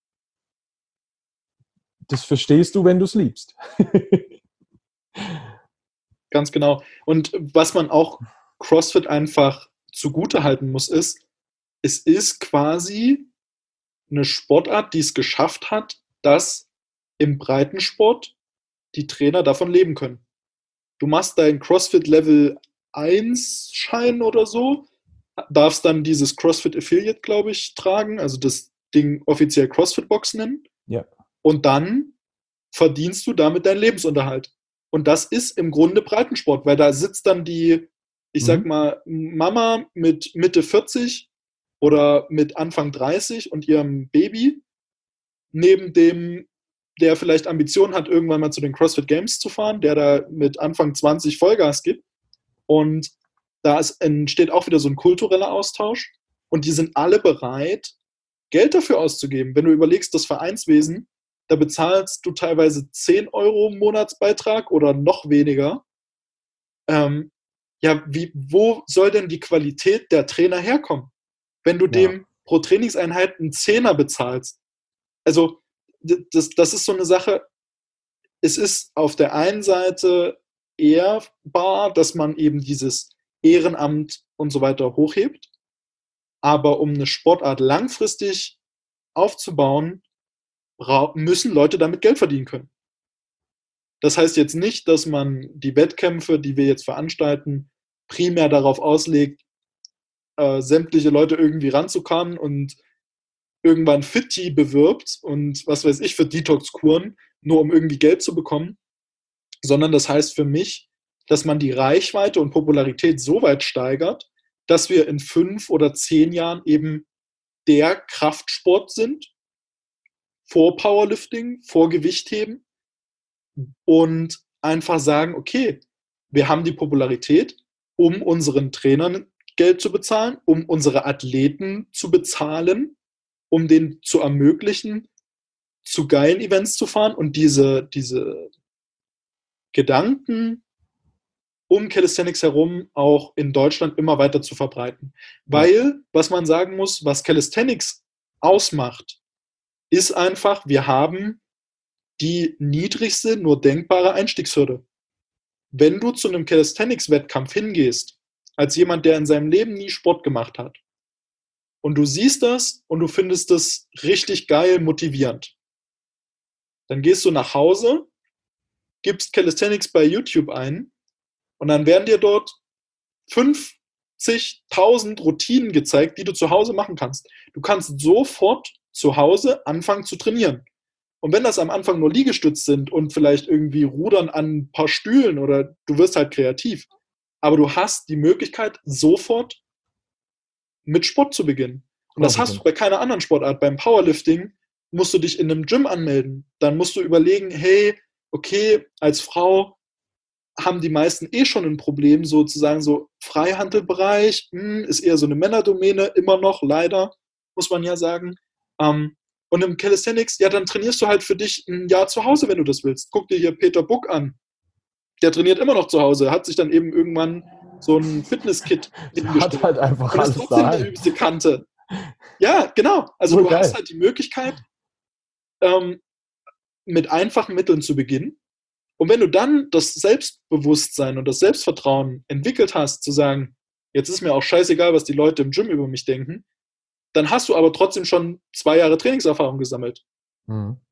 das verstehst du, wenn du es liebst. Ganz genau. Und was man auch CrossFit einfach zugutehalten muss, ist, es ist quasi eine Sportart, die es geschafft hat, dass im Breitensport die Trainer davon leben können. Du machst deinen CrossFit Level eins Schein oder so, darfst dann dieses CrossFit Affiliate, glaube ich, tragen, also das Ding offiziell CrossFit Box nennen. Ja. Und dann verdienst du damit deinen Lebensunterhalt. Und das ist im Grunde Breitensport, weil da sitzt dann die, ich sag Mhm. mal, Mama mit Mitte vierzig oder mit Anfang dreißig und ihrem Baby neben dem, der vielleicht Ambitionen hat, irgendwann mal zu den CrossFit Games zu fahren, der da mit Anfang zwanzig Vollgas gibt. Und da ist, entsteht auch wieder so ein kultureller Austausch. Und die sind alle bereit, Geld dafür auszugeben. Wenn du überlegst, das Vereinswesen, da bezahlst du teilweise zehn Euro Monatsbeitrag oder noch weniger. Ähm, ja, wie, wo soll denn die Qualität der Trainer herkommen, wenn du Ja. dem pro Trainingseinheit einen Zehner bezahlst? Also das, das ist so eine Sache, es ist auf der einen Seite ehrbar, dass man eben dieses Ehrenamt und so weiter hochhebt, aber um eine Sportart langfristig aufzubauen, müssen Leute damit Geld verdienen können. Das heißt jetzt nicht, dass man die Wettkämpfe, die wir jetzt veranstalten, primär darauf auslegt, äh, sämtliche Leute irgendwie ranzukommen und irgendwann Fitti bewirbt und was weiß ich für Detox-Kuren, nur um irgendwie Geld zu bekommen, sondern das heißt für mich, dass man die Reichweite und Popularität so weit steigert, dass wir in fünf oder zehn Jahren eben der Kraftsport sind, vor Powerlifting, vor Gewichtheben und einfach sagen, okay, wir haben die Popularität, um unseren Trainern Geld zu bezahlen, um unsere Athleten zu bezahlen, um denen zu ermöglichen, zu geilen Events zu fahren und diese, diese Gedanken um Calisthenics herum auch in Deutschland immer weiter zu verbreiten. Weil, ja. was man sagen muss, was Calisthenics ausmacht, ist einfach, wir haben die niedrigste nur denkbare Einstiegshürde. Wenn du zu einem Calisthenics-Wettkampf hingehst, als jemand, der in seinem Leben nie Sport gemacht hat, und du siehst das und du findest das richtig geil, motivierend, dann gehst du nach Hause, gibst Calisthenics bei YouTube ein und dann werden dir dort fünfzigtausend Routinen gezeigt, die du zu Hause machen kannst. Du kannst sofort zu Hause anfangen zu trainieren. Und wenn das am Anfang nur Liegestütz sind und vielleicht irgendwie Rudern an ein paar Stühlen oder du wirst halt kreativ, aber du hast die Möglichkeit, sofort mit Sport zu beginnen. Und das hast du bei keiner anderen Sportart. Beim Powerlifting musst du dich in einem Gym anmelden. Dann musst du überlegen, hey, okay, als Frau haben die meisten eh schon ein Problem, sozusagen so Freihandelbereich, mh, ist eher so eine Männerdomäne, immer noch, leider, muss man ja sagen. Ähm, und im Calisthenics, ja, dann trainierst du halt für dich ein Jahr zu Hause, wenn du das willst. Guck dir hier Peter Buck an. Der trainiert immer noch zu Hause, hat sich dann eben irgendwann so ein Fitnesskit hingestellt. Hat halt einfach und ist trotzdem der übelste Kante. Ja, genau. Also oh, du geil. hast halt die Möglichkeit, ähm, mit einfachen Mitteln zu beginnen. Und wenn du dann das Selbstbewusstsein und das Selbstvertrauen entwickelt hast, zu sagen, jetzt ist mir auch scheißegal, was die Leute im Gym über mich denken, dann hast du aber trotzdem schon zwei Jahre Trainingserfahrung gesammelt. Mhm.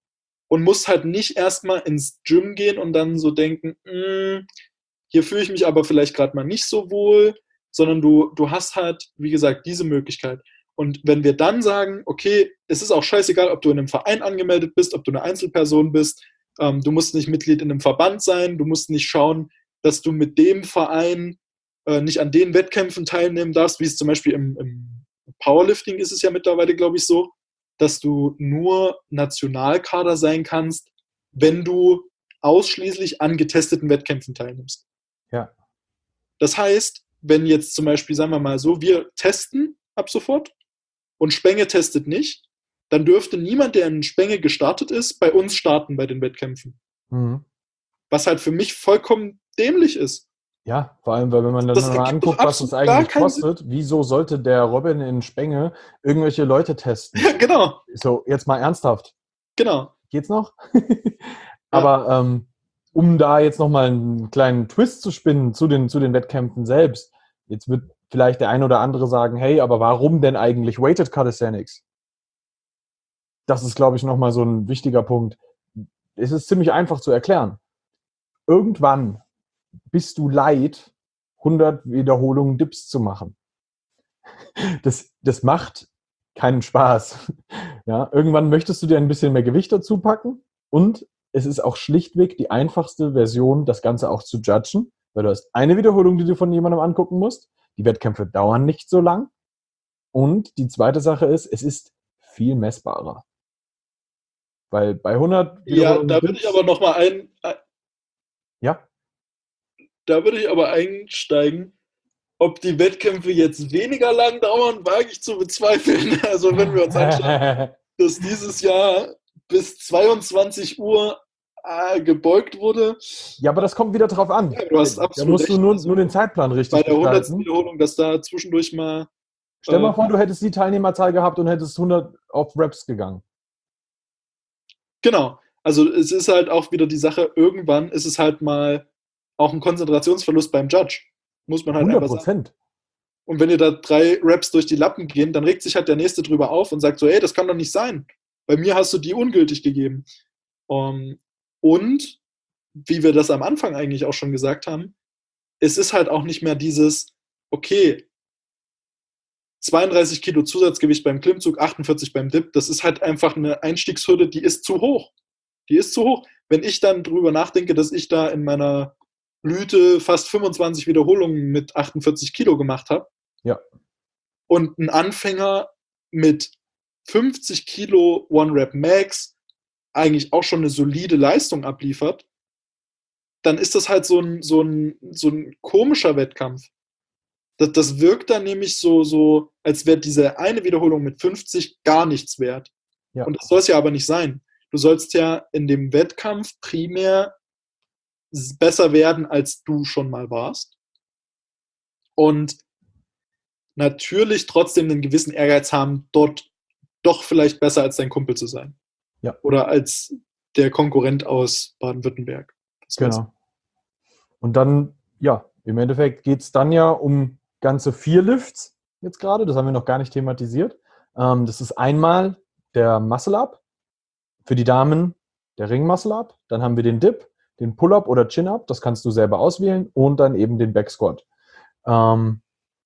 und musst halt nicht erstmal ins Gym gehen und dann so denken, "Mm, hier fühle ich mich aber vielleicht gerade mal nicht so wohl", sondern du, du hast halt, wie gesagt, diese Möglichkeit. Und wenn wir dann sagen, okay, es ist auch scheißegal, ob du in einem Verein angemeldet bist, ob du eine Einzelperson bist, ähm, du musst nicht Mitglied in einem Verband sein, du musst nicht schauen, dass du mit dem Verein äh, nicht an den Wettkämpfen teilnehmen darfst, wie es zum Beispiel im, im Powerlifting ist es ja mittlerweile, glaube ich, so, dass du nur Nationalkader sein kannst, wenn du ausschließlich an getesteten Wettkämpfen teilnimmst. Ja. Das heißt, wenn jetzt zum Beispiel, sagen wir mal so, wir testen ab sofort und Spenge testet nicht, dann dürfte niemand, der in Spenge gestartet ist, bei uns starten bei den Wettkämpfen. Mhm. Was halt für mich vollkommen dämlich ist. Ja, vor allem, weil wenn man dann Das mal ergibt doch anguckt, was es absolut gar eigentlich keinen Sinn. kostet, wieso sollte der Robin in Spenge irgendwelche Leute testen? Ja, genau, So, jetzt mal ernsthaft. genau. Geht's noch? Ja, Aber ähm, um da jetzt nochmal einen kleinen Twist zu spinnen zu den, zu den Wettkämpfen selbst, jetzt wird vielleicht der ein oder andere sagen, hey, aber warum denn eigentlich Weighted Calisthenics? Das ist, glaube ich, nochmal so ein wichtiger Punkt. Es ist ziemlich einfach zu erklären. Irgendwann bist du leid, hundert Wiederholungen Dips zu machen. Das, das macht keinen Spaß. Ja, irgendwann möchtest du dir ein bisschen mehr Gewicht dazu packen und es ist auch schlichtweg die einfachste Version, das Ganze auch zu judgen, weil du hast eine Wiederholung, die du von jemandem angucken musst. Die Wettkämpfe dauern nicht so lang. Und die zweite Sache ist, es ist viel messbarer. Weil bei hundert ja, Wiederholungen da würde ich Dips, aber noch mal ein, ja, da würde ich aber einsteigen. Ob die Wettkämpfe jetzt weniger lang dauern, wage ich zu bezweifeln. Also wenn wir uns anschauen, dass dieses Jahr bis zweiundzwanzig Uhr äh, gebeugt wurde. ja, aber das kommt wieder drauf an. Ja, du hast Da absolut musst du recht. nur, Also nur den Zeitplan bei richtig der hundertsten gestalten. Wiederholung, dass da zwischendurch mal. Stell Äh, mal vor, du hättest die Teilnehmerzahl gehabt und hättest hundert auf Reps gegangen. genau. Also es ist halt auch wieder die Sache, irgendwann ist es halt mal auch ein Konzentrationsverlust beim Judge. Muss man halt hundert einfach sagen. Prozent. Und wenn dir da drei Raps durch die Lappen gehen, dann regt sich halt der Nächste drüber auf und sagt so, ey, das kann doch nicht sein. Bei mir hast du die ungültig gegeben. Um, und, wie wir das am Anfang eigentlich auch schon gesagt haben, es ist halt auch nicht mehr dieses, okay, zweiunddreißig Kilo Zusatzgewicht beim Klimmzug, achtundvierzig beim Dip, das ist halt einfach eine Einstiegshürde, die ist zu hoch. Die ist zu hoch. Wenn ich dann drüber nachdenke, dass ich da in meiner Blüte fast fünfundzwanzig Wiederholungen mit achtundvierzig Kilo gemacht habe, Ja, und ein Anfänger mit fünfzig Kilo One-Rep Max eigentlich auch schon eine solide Leistung abliefert, dann ist das halt so ein, so ein, so ein komischer Wettkampf. Das, das wirkt dann nämlich so, so, als wäre diese eine Wiederholung mit fünfzig gar nichts wert. ja, Und das soll es ja aber nicht sein. Du sollst ja in dem Wettkampf primär besser werden, als du schon mal warst. Und natürlich trotzdem einen gewissen Ehrgeiz haben, dort doch vielleicht besser als dein Kumpel zu sein. ja, Oder als der Konkurrent aus Baden-Württemberg. Das weiß genau. Und dann, ja, im Endeffekt geht es dann ja um ganze vier Lifts jetzt gerade. Das haben wir noch gar nicht thematisiert. Ähm, das ist einmal der Muscle-Up, für die Damen der Ring-Muscle-Up. Dann haben wir den Dip, den Pull-Up oder Chin-Up. Das kannst du selber auswählen. Und dann eben den Back-Squat. Ähm,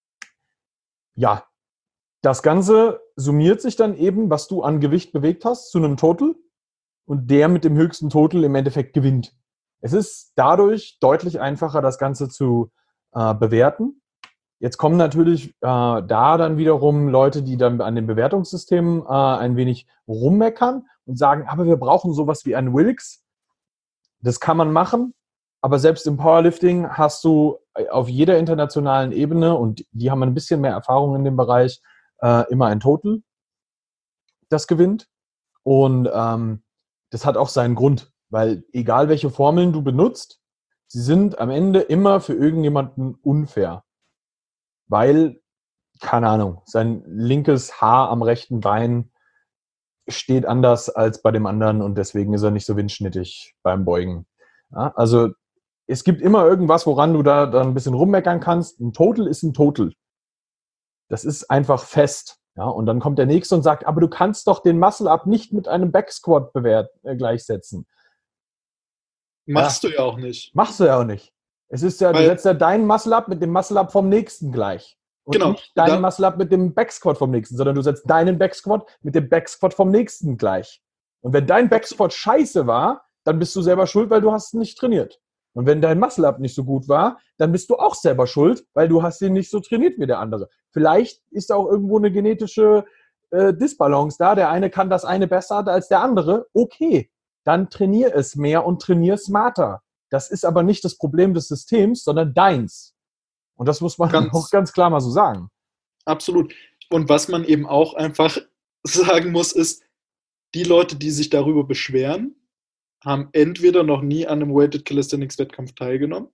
ja, das Ganze summiert sich dann eben, was du an Gewicht bewegt hast, zu einem Total. Und der mit dem höchsten Total im Endeffekt gewinnt. Es ist dadurch deutlich einfacher, das Ganze zu äh, bewerten. Jetzt kommen natürlich äh, da dann wiederum Leute, die dann an den Bewertungssystemen äh, ein wenig rummeckern und sagen, aber wir brauchen sowas wie ein Wilks. Das kann man machen, aber selbst im Powerlifting hast du auf jeder internationalen Ebene, und die haben ein bisschen mehr Erfahrung in dem Bereich, äh, immer ein Total, das gewinnt. Und ähm, das hat auch seinen Grund, weil egal welche Formeln du benutzt, sie sind am Ende immer für irgendjemanden unfair. Weil, keine Ahnung, sein linkes Haar am rechten Bein steht anders als bei dem anderen und deswegen ist er nicht so windschnittig beim Beugen. Ja, also es gibt immer irgendwas, woran du da, da ein bisschen rummeckern kannst. Ein Total ist ein Total. Das ist einfach fest. Ja, und dann kommt der Nächste und sagt, aber du kannst doch den Muscle-Up nicht mit einem Backsquat bewert, äh, gleichsetzen. Machst Ja, du ja auch nicht. machst du ja auch nicht. Es ist ja, du Weil, setzt ja deinen Muscle-Up mit dem Muscle-Up vom Nächsten gleich. Und genau, nicht und deinen da, Muscle-Up mit dem Backsquat vom Nächsten, sondern du setzt deinen Backsquat mit dem Backsquat vom Nächsten gleich. Und wenn dein absolut, Backsquat scheiße war, dann bist du selber schuld, weil du hast nicht trainiert. Und wenn dein Muscle-Up nicht so gut war, dann bist du auch selber schuld, weil du hast ihn nicht so trainiert wie der andere. Vielleicht ist auch irgendwo eine genetische äh, Disbalance da. Der eine kann das eine besser als der andere. Okay, dann trainier es mehr und trainier smarter. Das ist aber nicht das Problem des Systems, sondern deins. Und das muss man auch ganz ganz klar mal so sagen. absolut. Und was man eben auch einfach sagen muss, ist, die Leute, die sich darüber beschweren, haben entweder noch nie an einem Weighted Calisthenics Wettkampf teilgenommen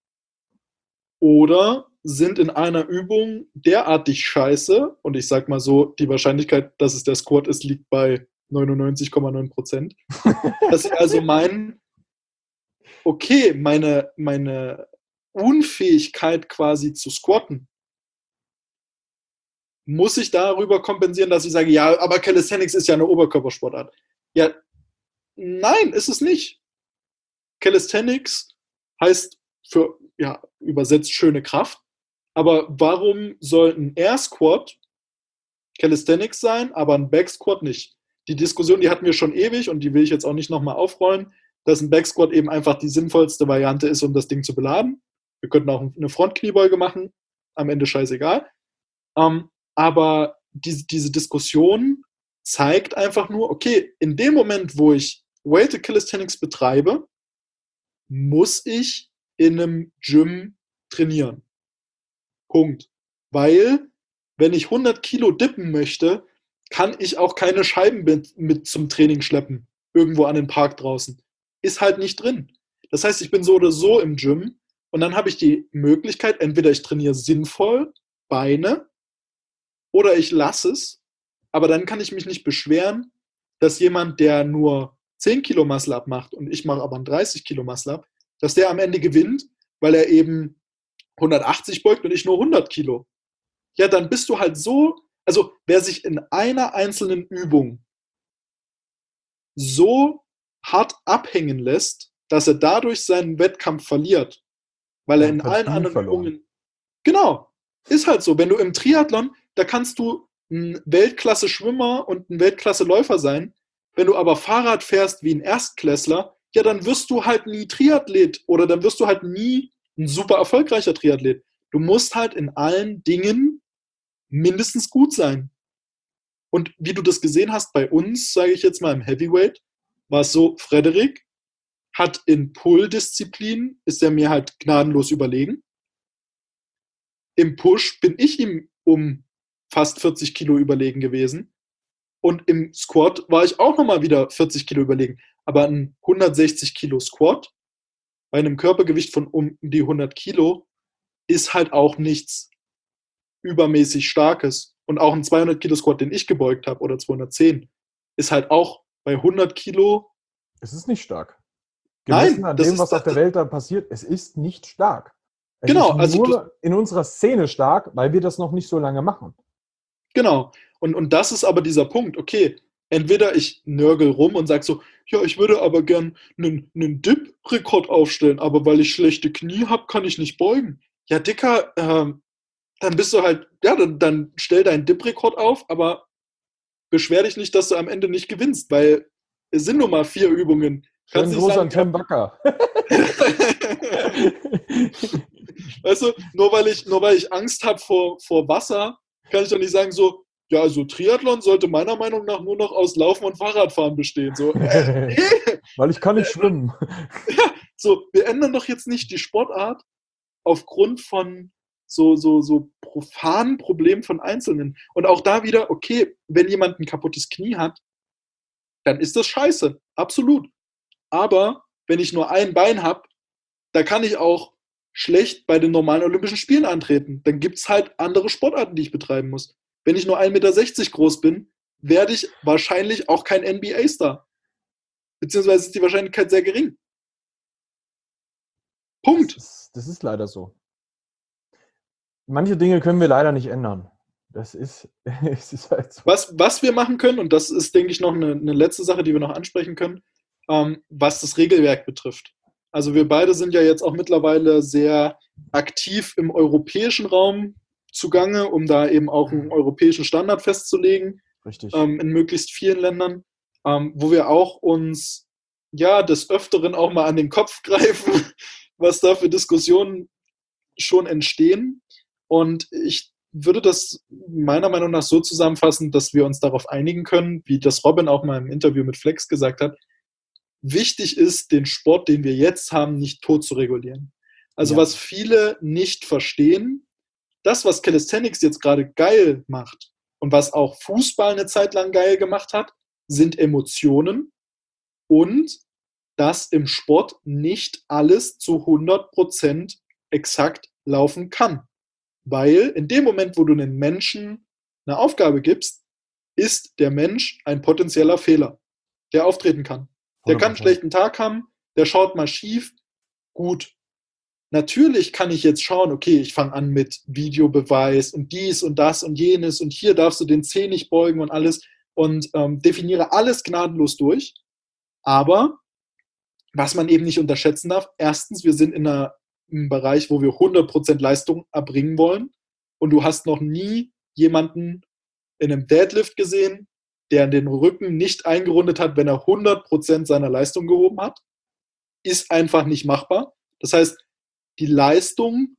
oder sind in einer Übung derartig scheiße, und ich sag mal so, die Wahrscheinlichkeit, dass es der Squat ist, liegt bei neunundneunzig Komma neun Prozent, dass sie also meinen, okay, meine, meine Unfähigkeit quasi zu squatten, muss ich darüber kompensieren, dass ich sage, ja, aber Calisthenics ist ja eine Oberkörpersportart. Ja, nein, ist es nicht. Calisthenics heißt für, ja, übersetzt schöne Kraft. Aber warum soll ein Air Squat Calisthenics sein, aber ein Back Squat nicht? Die Diskussion, die hatten wir schon ewig und die will ich jetzt auch nicht nochmal aufrollen, dass ein Back Squat eben einfach die sinnvollste Variante ist, um das Ding zu beladen. Wir könnten auch eine Frontkniebeuge machen, am Ende scheißegal. Ähm, aber diese, diese Diskussion zeigt einfach nur, okay, in dem Moment, wo ich Weighted Calisthenics betreibe, muss ich in einem Gym trainieren. Punkt. Weil, wenn ich hundert Kilo dippen möchte, kann ich auch keine Scheiben mit, mit zum Training schleppen. Irgendwo an den Park draußen. Ist halt nicht drin. Das heißt, ich bin so oder so im Gym und dann habe ich die Möglichkeit, entweder ich trainiere sinnvoll Beine oder ich lasse es, aber dann kann ich mich nicht beschweren, dass jemand, der nur zehn Kilo Muscle Up macht und ich mache aber ein dreißig Kilo Muscle Up, dass der am Ende gewinnt, weil er eben hundertachtzig beugt und ich nur hundert Kilo. Ja, dann bist du halt so, also wer sich in einer einzelnen Übung so hart abhängen lässt, dass er dadurch seinen Wettkampf verliert, weil er Der in hat halt allen nie anderen verloren. Übungen, genau, ist halt so. Wenn du im Triathlon, da kannst du ein Weltklasse-Schwimmer und ein Weltklasse-Läufer sein. Wenn du aber Fahrrad fährst wie ein Erstklässler, ja, dann wirst du halt nie Triathlet oder dann wirst du halt nie ein super erfolgreicher Triathlet. Du musst halt in allen Dingen mindestens gut sein. Und wie du das gesehen hast bei uns, sage ich jetzt mal im Heavyweight, war es so, Frederik hat in Pull-Disziplin, ist er mir halt gnadenlos überlegen. Im Push bin ich ihm um fast vierzig Kilo überlegen gewesen. Und im Squat war ich auch nochmal wieder vierzig Kilo überlegen. Aber ein hundertsechzig Kilo Squat bei einem Körpergewicht von um die hundert Kilo ist halt auch nichts übermäßig Starkes. Und auch ein zweihundert Kilo Squat, den ich gebeugt habe, oder zweihundertzehn, ist halt auch bei hundert Kilo. Es ist nicht stark. Gemessen Nein, an das dem, ist was auf das, der Welt da passiert, es ist nicht stark. Es ist genau, also du, nur in unserer Szene stark, weil wir das noch nicht so lange machen. genau. Und, und das ist aber dieser Punkt, okay, entweder ich nörgel rum und sage so, ja, ich würde aber gern einen, einen Dip-Rekord aufstellen, aber weil ich schlechte Knie habe, kann ich nicht beugen. Ja, Dicker, ähm, dann bist du halt, ja, dann, dann stell deinen Dip-Rekord auf, aber beschwer dich nicht, dass du am Ende nicht gewinnst, weil es sind nur mal vier Übungen. Kannst Schönen nicht Gruß sagen, an Tim Wacker. weißt du, nur weil ich, nur weil ich Angst habe vor, vor Wasser, kann ich doch nicht sagen so, ja, also Triathlon sollte meiner Meinung nach nur noch aus Laufen und Fahrradfahren bestehen. So, äh, nee. Weil ich kann nicht schwimmen. So, wir ändern doch jetzt nicht die Sportart aufgrund von so, so, so profanen Problemen von Einzelnen. Und auch da wieder, okay, wenn jemand ein kaputtes Knie hat, dann ist das scheiße. Absolut. Aber wenn ich nur ein Bein habe, da kann ich auch schlecht bei den normalen Olympischen Spielen antreten. Dann gibt es halt andere Sportarten, die ich betreiben muss. Wenn ich nur ein Meter sechzig groß bin, werde ich wahrscheinlich auch kein N B A-Star. Beziehungsweise ist die Wahrscheinlichkeit sehr gering. Das Punkt. ist, das ist leider so. Manche Dinge können wir leider nicht ändern. Das ist, es ist halt so. Was, was wir machen können, und das ist, denke ich, noch eine, eine letzte Sache, die wir noch ansprechen können, ähm, was das Regelwerk betrifft. Also wir beide sind ja jetzt auch mittlerweile sehr aktiv im europäischen Raum zugange, um da eben auch einen europäischen Standard festzulegen, Richtig. ähm, in möglichst vielen Ländern, ähm, wo wir auch uns ja des Öfteren auch mal an den Kopf greifen, was da für Diskussionen schon entstehen. Und ich würde das meiner Meinung nach so zusammenfassen, dass wir uns darauf einigen können, wie das Robin auch mal im Interview mit Flex gesagt hat. Wichtig ist, den Sport, den wir jetzt haben, nicht tot zu regulieren. Also Ja. was viele nicht verstehen, das, was Calisthenics jetzt gerade geil macht und was auch Fußball eine Zeit lang geil gemacht hat, sind Emotionen und dass im Sport nicht alles zu hundert Prozent exakt laufen kann. Weil in dem Moment, wo du einem Menschen eine Aufgabe gibst, ist der Mensch ein potenzieller Fehler, der auftreten kann. Der kann einen schlechten Tag haben, der schaut mal schief, gut. Natürlich kann ich jetzt schauen, okay, ich fange an mit Videobeweis und dies und das und jenes und hier darfst du den Zeh nicht beugen und alles und ähm, definiere alles gnadenlos durch. Aber was man eben nicht unterschätzen darf, erstens, wir sind in einer, einem Bereich, wo wir hundert Prozent Leistung erbringen wollen und du hast noch nie jemanden in einem Deadlift gesehen, der den Rücken nicht eingerundet hat, wenn er hundert Prozent seiner Leistung gehoben hat. Ist einfach nicht machbar. Das heißt, die Leistung,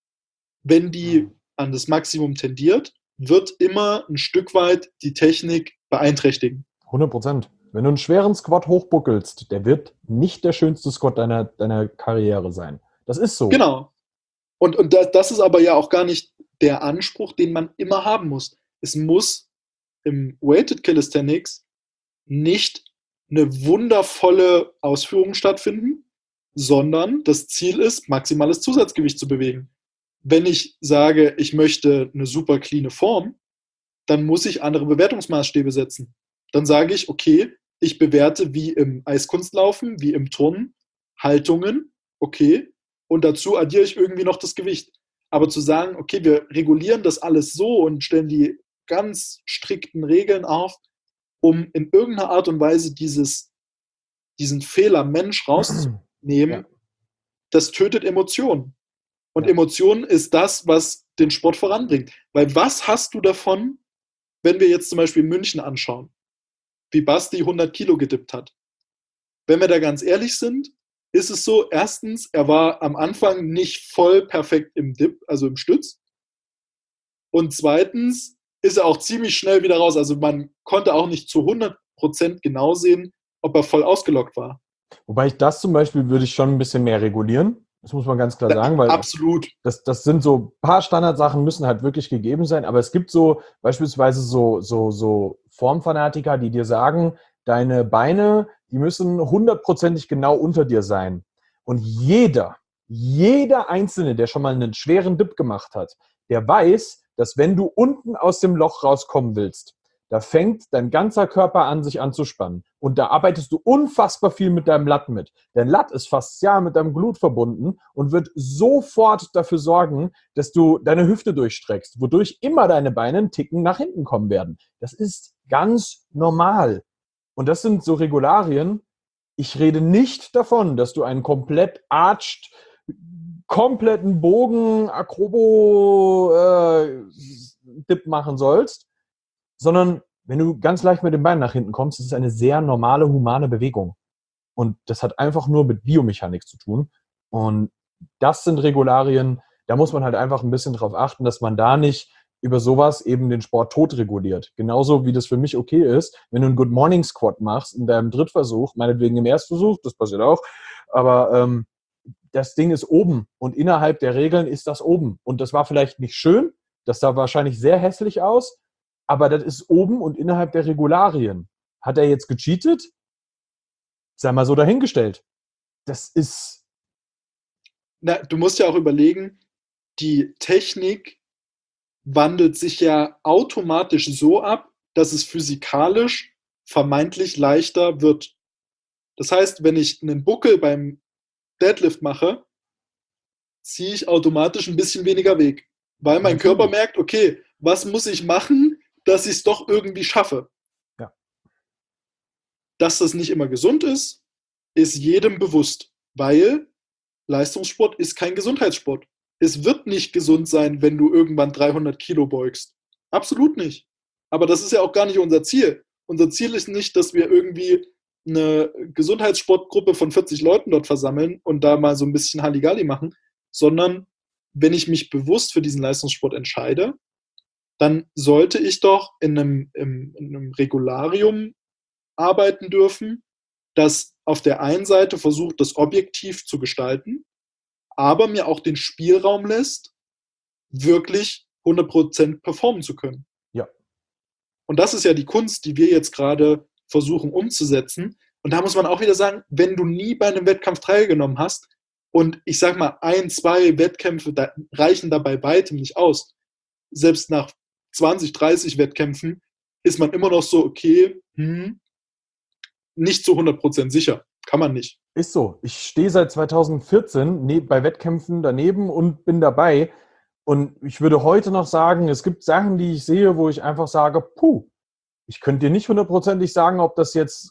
wenn die an das Maximum tendiert, wird immer ein Stück weit die Technik beeinträchtigen. hundert Prozent. Wenn du einen schweren Squat hochbuckelst, der wird nicht der schönste Squat deiner, deiner Karriere sein. Das ist so. Genau. Und, und das, das ist aber ja auch gar nicht der Anspruch, den man immer haben muss. Es muss im Weighted Calisthenics nicht eine wundervolle Ausführung stattfinden, sondern das Ziel ist, maximales Zusatzgewicht zu bewegen. Wenn ich sage, ich möchte eine super cleane Form, dann muss ich andere Bewertungsmaßstäbe setzen. Dann sage ich, okay, ich bewerte wie im Eiskunstlaufen, wie im Turnen, Haltungen, okay, und dazu addiere ich irgendwie noch das Gewicht. Aber zu sagen, okay, wir regulieren das alles so und stellen die ganz strikten Regeln auf, um in irgendeiner Art und Weise dieses, diesen Fehler Mensch rauszunehmen, Ja. das tötet Emotionen. Und Ja. Emotionen ist das, was den Sport voranbringt. Weil was hast du davon, wenn wir jetzt zum Beispiel München anschauen, wie Basti hundert Kilo gedippt hat? Wenn wir da ganz ehrlich sind, ist es so, erstens, er war am Anfang nicht voll perfekt im Dip, also im Stütz. Und zweitens ist er auch ziemlich schnell wieder raus. Also man konnte auch nicht zu hundert Prozent genau sehen, ob er voll ausgelockt war. Wobei ich das zum Beispiel würde ich schon ein bisschen mehr regulieren. Das muss man ganz klar sagen, weil Absolut. das, das sind so ein paar Standardsachen müssen halt wirklich gegeben sein. Aber es gibt so beispielsweise so, so, so Formfanatiker, die dir sagen, deine Beine, die müssen hundertprozentig genau unter dir sein. Und jeder, jeder Einzelne, der schon mal einen schweren Dip gemacht hat, der weiß, dass wenn du unten aus dem Loch rauskommen willst, da fängt dein ganzer Körper an, sich anzuspannen. Und da arbeitest du unfassbar viel mit deinem Lat mit. Dein Lat ist faszial mit deinem Glut verbunden und wird sofort dafür sorgen, dass du deine Hüfte durchstreckst, wodurch immer deine Beine einen Ticken nach hinten kommen werden. Das ist ganz normal. Und das sind so Regularien. Ich rede nicht davon, dass du einen komplett arched, kompletten Bogen, Akrobo-Dip äh, machen sollst, sondern wenn du ganz leicht mit dem Bein nach hinten kommst, ist es eine sehr normale, humane Bewegung. Und das hat einfach nur mit Biomechanik zu tun. Und das sind Regularien, da muss man halt einfach ein bisschen drauf achten, dass man da nicht über sowas eben den Sport tot reguliert. Genauso wie das für mich okay ist, wenn du einen Good Morning Squat machst in deinem Drittversuch, meinetwegen im Erstversuch, das passiert auch, aber ähm, das Ding ist oben und innerhalb der Regeln ist das oben. Und das war vielleicht nicht schön, das sah wahrscheinlich sehr hässlich aus, aber das ist oben und innerhalb der Regularien. Hat er jetzt gecheatet? Sei mal so dahingestellt. Das ist... Na, du musst ja auch überlegen, die Technik wandelt sich ja automatisch so ab, dass es physikalisch vermeintlich leichter wird. Das heißt, wenn ich einen Buckel beim Deadlift mache, ziehe ich automatisch ein bisschen weniger Weg. Weil mein Natürlich. Körper merkt, okay, was muss ich machen, dass ich es doch irgendwie schaffe. Ja. Dass das nicht immer gesund ist, ist jedem bewusst, weil Leistungssport ist kein Gesundheitssport. Es wird nicht gesund sein, wenn du irgendwann dreihundert Kilo beugst. Absolut nicht. Aber das ist ja auch gar nicht unser Ziel. Unser Ziel ist nicht, dass wir irgendwie eine Gesundheitssportgruppe von vierzig Leuten dort versammeln und da mal so ein bisschen Halligalli machen, sondern wenn ich mich bewusst für diesen Leistungssport entscheide, dann sollte ich doch in einem, in einem Regularium arbeiten dürfen, das auf der einen Seite versucht, das objektiv zu gestalten, aber mir auch den Spielraum lässt, wirklich hundert Prozent performen zu können. Ja. Und das ist ja die Kunst, die wir jetzt gerade versuchen umzusetzen. Und da muss man auch wieder sagen, wenn du nie bei einem Wettkampf teilgenommen hast und ich sag mal, ein, zwei Wettkämpfe da reichen da bei weitem nicht aus. Selbst nach zwanzig, dreißig Wettkämpfen ist man immer noch so, okay, hm, nicht zu hundert Prozent sicher. Kann man nicht. Ist so. Ich stehe seit zweitausendvierzehn ne, bei Wettkämpfen daneben und bin dabei. Und ich würde heute noch sagen, es gibt Sachen, die ich sehe, wo ich einfach sage, puh, ich könnte dir nicht hundertprozentig sagen, ob das jetzt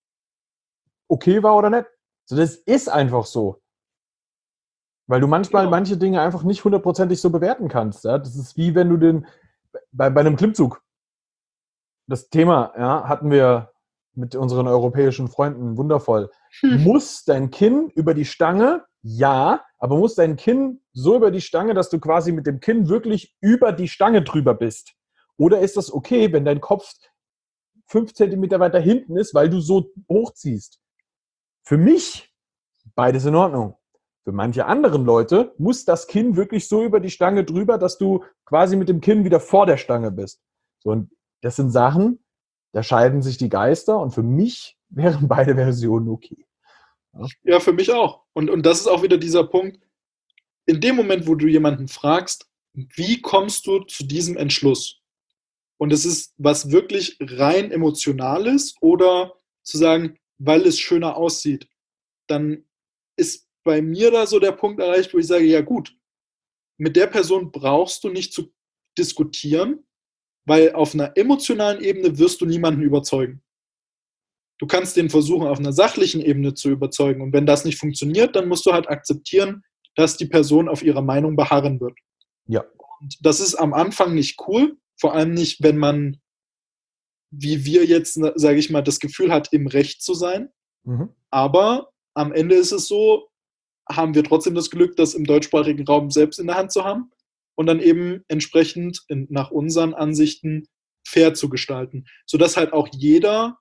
okay war oder nicht. So, das ist einfach so. Weil du manchmal Genau. manche Dinge einfach nicht hundertprozentig so bewerten kannst. Ja? Das ist wie wenn du den, bei, bei einem Klimmzug, das Thema ja, hatten wir mit unseren europäischen Freunden wundervoll. Hm. Muss dein Kinn über die Stange? Ja, aber muss dein Kinn so über die Stange, dass du quasi mit dem Kinn wirklich über die Stange drüber bist? Oder ist das okay, wenn dein Kopf fünf Zentimeter weiter hinten ist, weil du so hochziehst? Für mich beides in Ordnung. Für manche anderen Leute muss das Kinn wirklich so über die Stange drüber, dass du quasi mit dem Kinn wieder vor der Stange bist. So, und das sind Sachen, da scheiden sich die Geister und für mich wären beide Versionen okay. Ja, ja für mich auch. Und, und das ist auch wieder dieser Punkt, in dem Moment, wo du jemanden fragst, wie kommst du zu diesem Entschluss? Und es ist was wirklich rein Emotionales oder zu sagen, weil es schöner aussieht, dann ist bei mir da so der Punkt erreicht, wo ich sage, ja gut, mit der Person brauchst du nicht zu diskutieren, weil auf einer emotionalen Ebene wirst du niemanden überzeugen. Du kannst den versuchen, auf einer sachlichen Ebene zu überzeugen. Und wenn das nicht funktioniert, dann musst du halt akzeptieren, dass die Person auf ihrer Meinung beharren wird. Ja. Und das ist am Anfang nicht cool, vor allem nicht, wenn man, wie wir jetzt, sage ich mal, das Gefühl hat, im Recht zu sein. Mhm. Aber am Ende ist es so, haben wir trotzdem das Glück, das im deutschsprachigen Raum selbst in der Hand zu haben und dann eben entsprechend in, nach unseren Ansichten fair zu gestalten, sodass halt auch jeder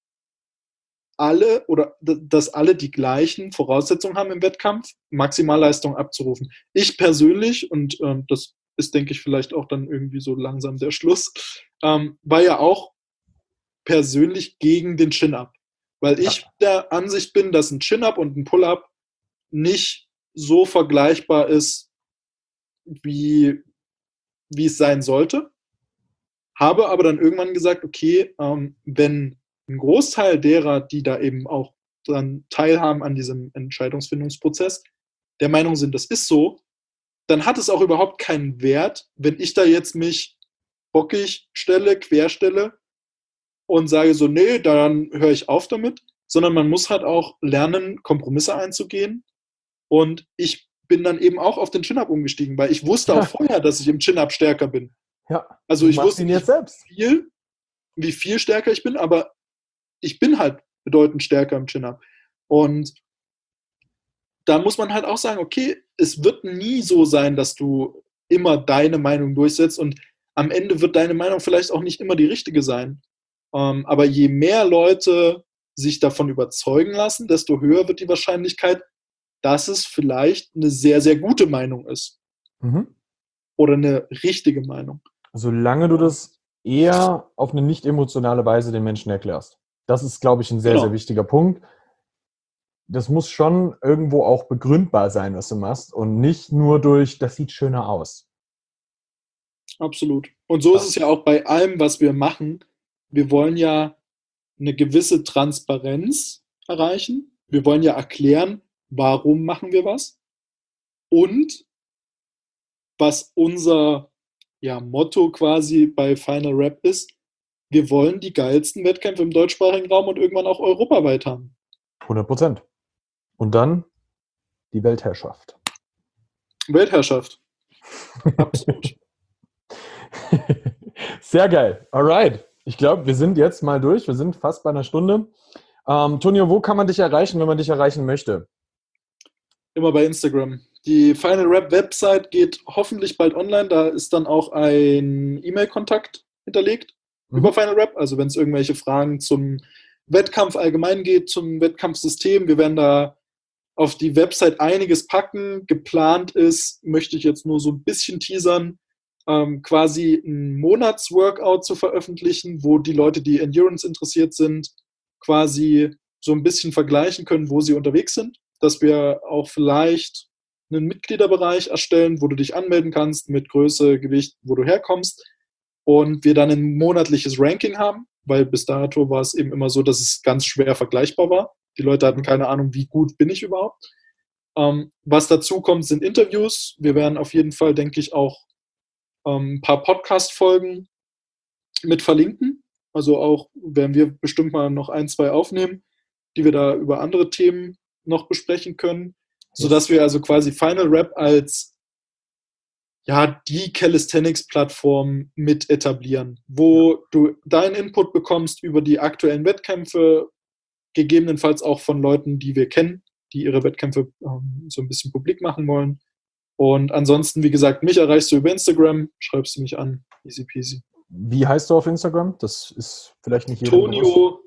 alle oder dass alle die gleichen Voraussetzungen haben im Wettkampf, Maximalleistung abzurufen. Ich persönlich, und ähm, das ist, denke ich, vielleicht auch dann irgendwie so langsam der Schluss, ähm, war ja auch persönlich gegen den Chin-Up. Weil ich Ja. der Ansicht bin, dass ein Chin-Up und ein Pull-Up nicht so vergleichbar ist, wie, wie es sein sollte. Habe aber dann irgendwann gesagt, okay, ähm, wenn ein Großteil derer, die da eben auch dann teilhaben an diesem Entscheidungsfindungsprozess, der Meinung sind, das ist so, dann hat es auch überhaupt keinen Wert, wenn ich da jetzt mich bockig stelle, querstelle und sage so, nee, dann höre ich auf damit, sondern man muss halt auch lernen, Kompromisse einzugehen. Und ich bin dann eben auch auf den Chin-Up umgestiegen, weil ich wusste auch vorher, dass ich im Chin-Up stärker bin. Ja. Also Du ich machst wusste ihn nicht, jetzt selbst. wie viel, wie viel stärker ich bin, aber ich bin halt bedeutend stärker im Chin-Up. Und da muss man halt auch sagen, okay, es wird nie so sein, dass du immer deine Meinung durchsetzt und am Ende wird deine Meinung vielleicht auch nicht immer die richtige sein. Ähm, aber je mehr Leute sich davon überzeugen lassen, desto höher wird die Wahrscheinlichkeit, dass es vielleicht eine sehr, sehr gute Meinung ist. Mhm. Oder eine richtige Meinung. Solange du das eher auf eine nicht emotionale Weise den Menschen erklärst. Das ist, glaube ich, ein sehr, Genau. sehr wichtiger Punkt. Das muss schon irgendwo auch begründbar sein, was du machst und nicht nur durch, das sieht schöner aus. Absolut. Und so ist es ja auch bei allem, was wir machen. Wir wollen ja eine gewisse Transparenz erreichen. Wir wollen ja erklären, warum machen wir was und was unser, ja, Motto quasi bei Final Rap ist, wir wollen die geilsten Wettkämpfe im deutschsprachigen Raum und irgendwann auch europaweit haben. hundert Prozent. Und dann die Weltherrschaft. Weltherrschaft. Absolut. Sehr geil. Alright. Ich glaube, wir sind jetzt mal durch. Wir sind fast bei einer Stunde. Ähm, Tonio, wo kann man dich erreichen, wenn man dich erreichen möchte? Immer bei Instagram. Die Final Rap Website geht hoffentlich bald online. Da ist dann auch ein E-Mail-Kontakt hinterlegt mhm. über Final Rap. Also wenn es irgendwelche Fragen zum Wettkampf allgemein geht, zum Wettkampfsystem. Wir werden da auf die Website einiges packen. Geplant ist, möchte ich jetzt nur so ein bisschen teasern, ähm, quasi ein Monatsworkout zu veröffentlichen, wo die Leute, die Endurance interessiert sind, quasi so ein bisschen vergleichen können, wo sie unterwegs sind. Dass wir auch vielleicht einen Mitgliederbereich erstellen, wo du dich anmelden kannst mit Größe, Gewicht, wo du herkommst. Und wir dann ein monatliches Ranking haben, weil bis dato war es eben immer so, dass es ganz schwer vergleichbar war. Die Leute hatten keine Ahnung, wie gut bin ich überhaupt. Ähm, was dazu kommt, sind Interviews. Wir werden auf jeden Fall, denke ich, auch ähm, ein paar Podcast-Folgen mit verlinken. Also auch werden wir bestimmt mal noch ein, zwei aufnehmen, die wir da über andere Themen noch besprechen können. Sodass wir also quasi Final Rap als ja, die Calisthenics-Plattform mit etablieren, wo du deinen Input bekommst über die aktuellen Wettkämpfe, gegebenenfalls auch von Leuten, die wir kennen, die ihre Wettkämpfe ähm, so ein bisschen publik machen wollen. Und ansonsten, wie gesagt, mich erreichst du über Instagram, schreibst du mich an, easy peasy. Wie heißt du auf Instagram? Das ist vielleicht nicht jeder Tonio,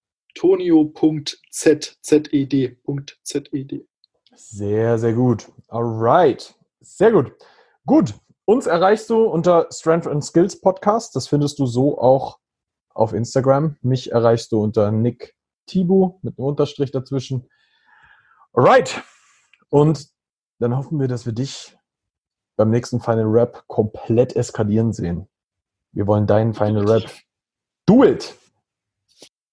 Tonio.z, Z-E-D, Z-E-D. Sehr, sehr gut. Alright. Sehr gut. Gut. Uns erreichst du unter Strength and Skills Podcast. Das findest du so auch auf Instagram. Mich erreichst du unter Nick Tibu mit einem Unterstrich dazwischen. Alright. Und dann hoffen wir, dass wir dich beim nächsten Final Rap komplett eskalieren sehen. Wir wollen deinen Final Rap. Do it!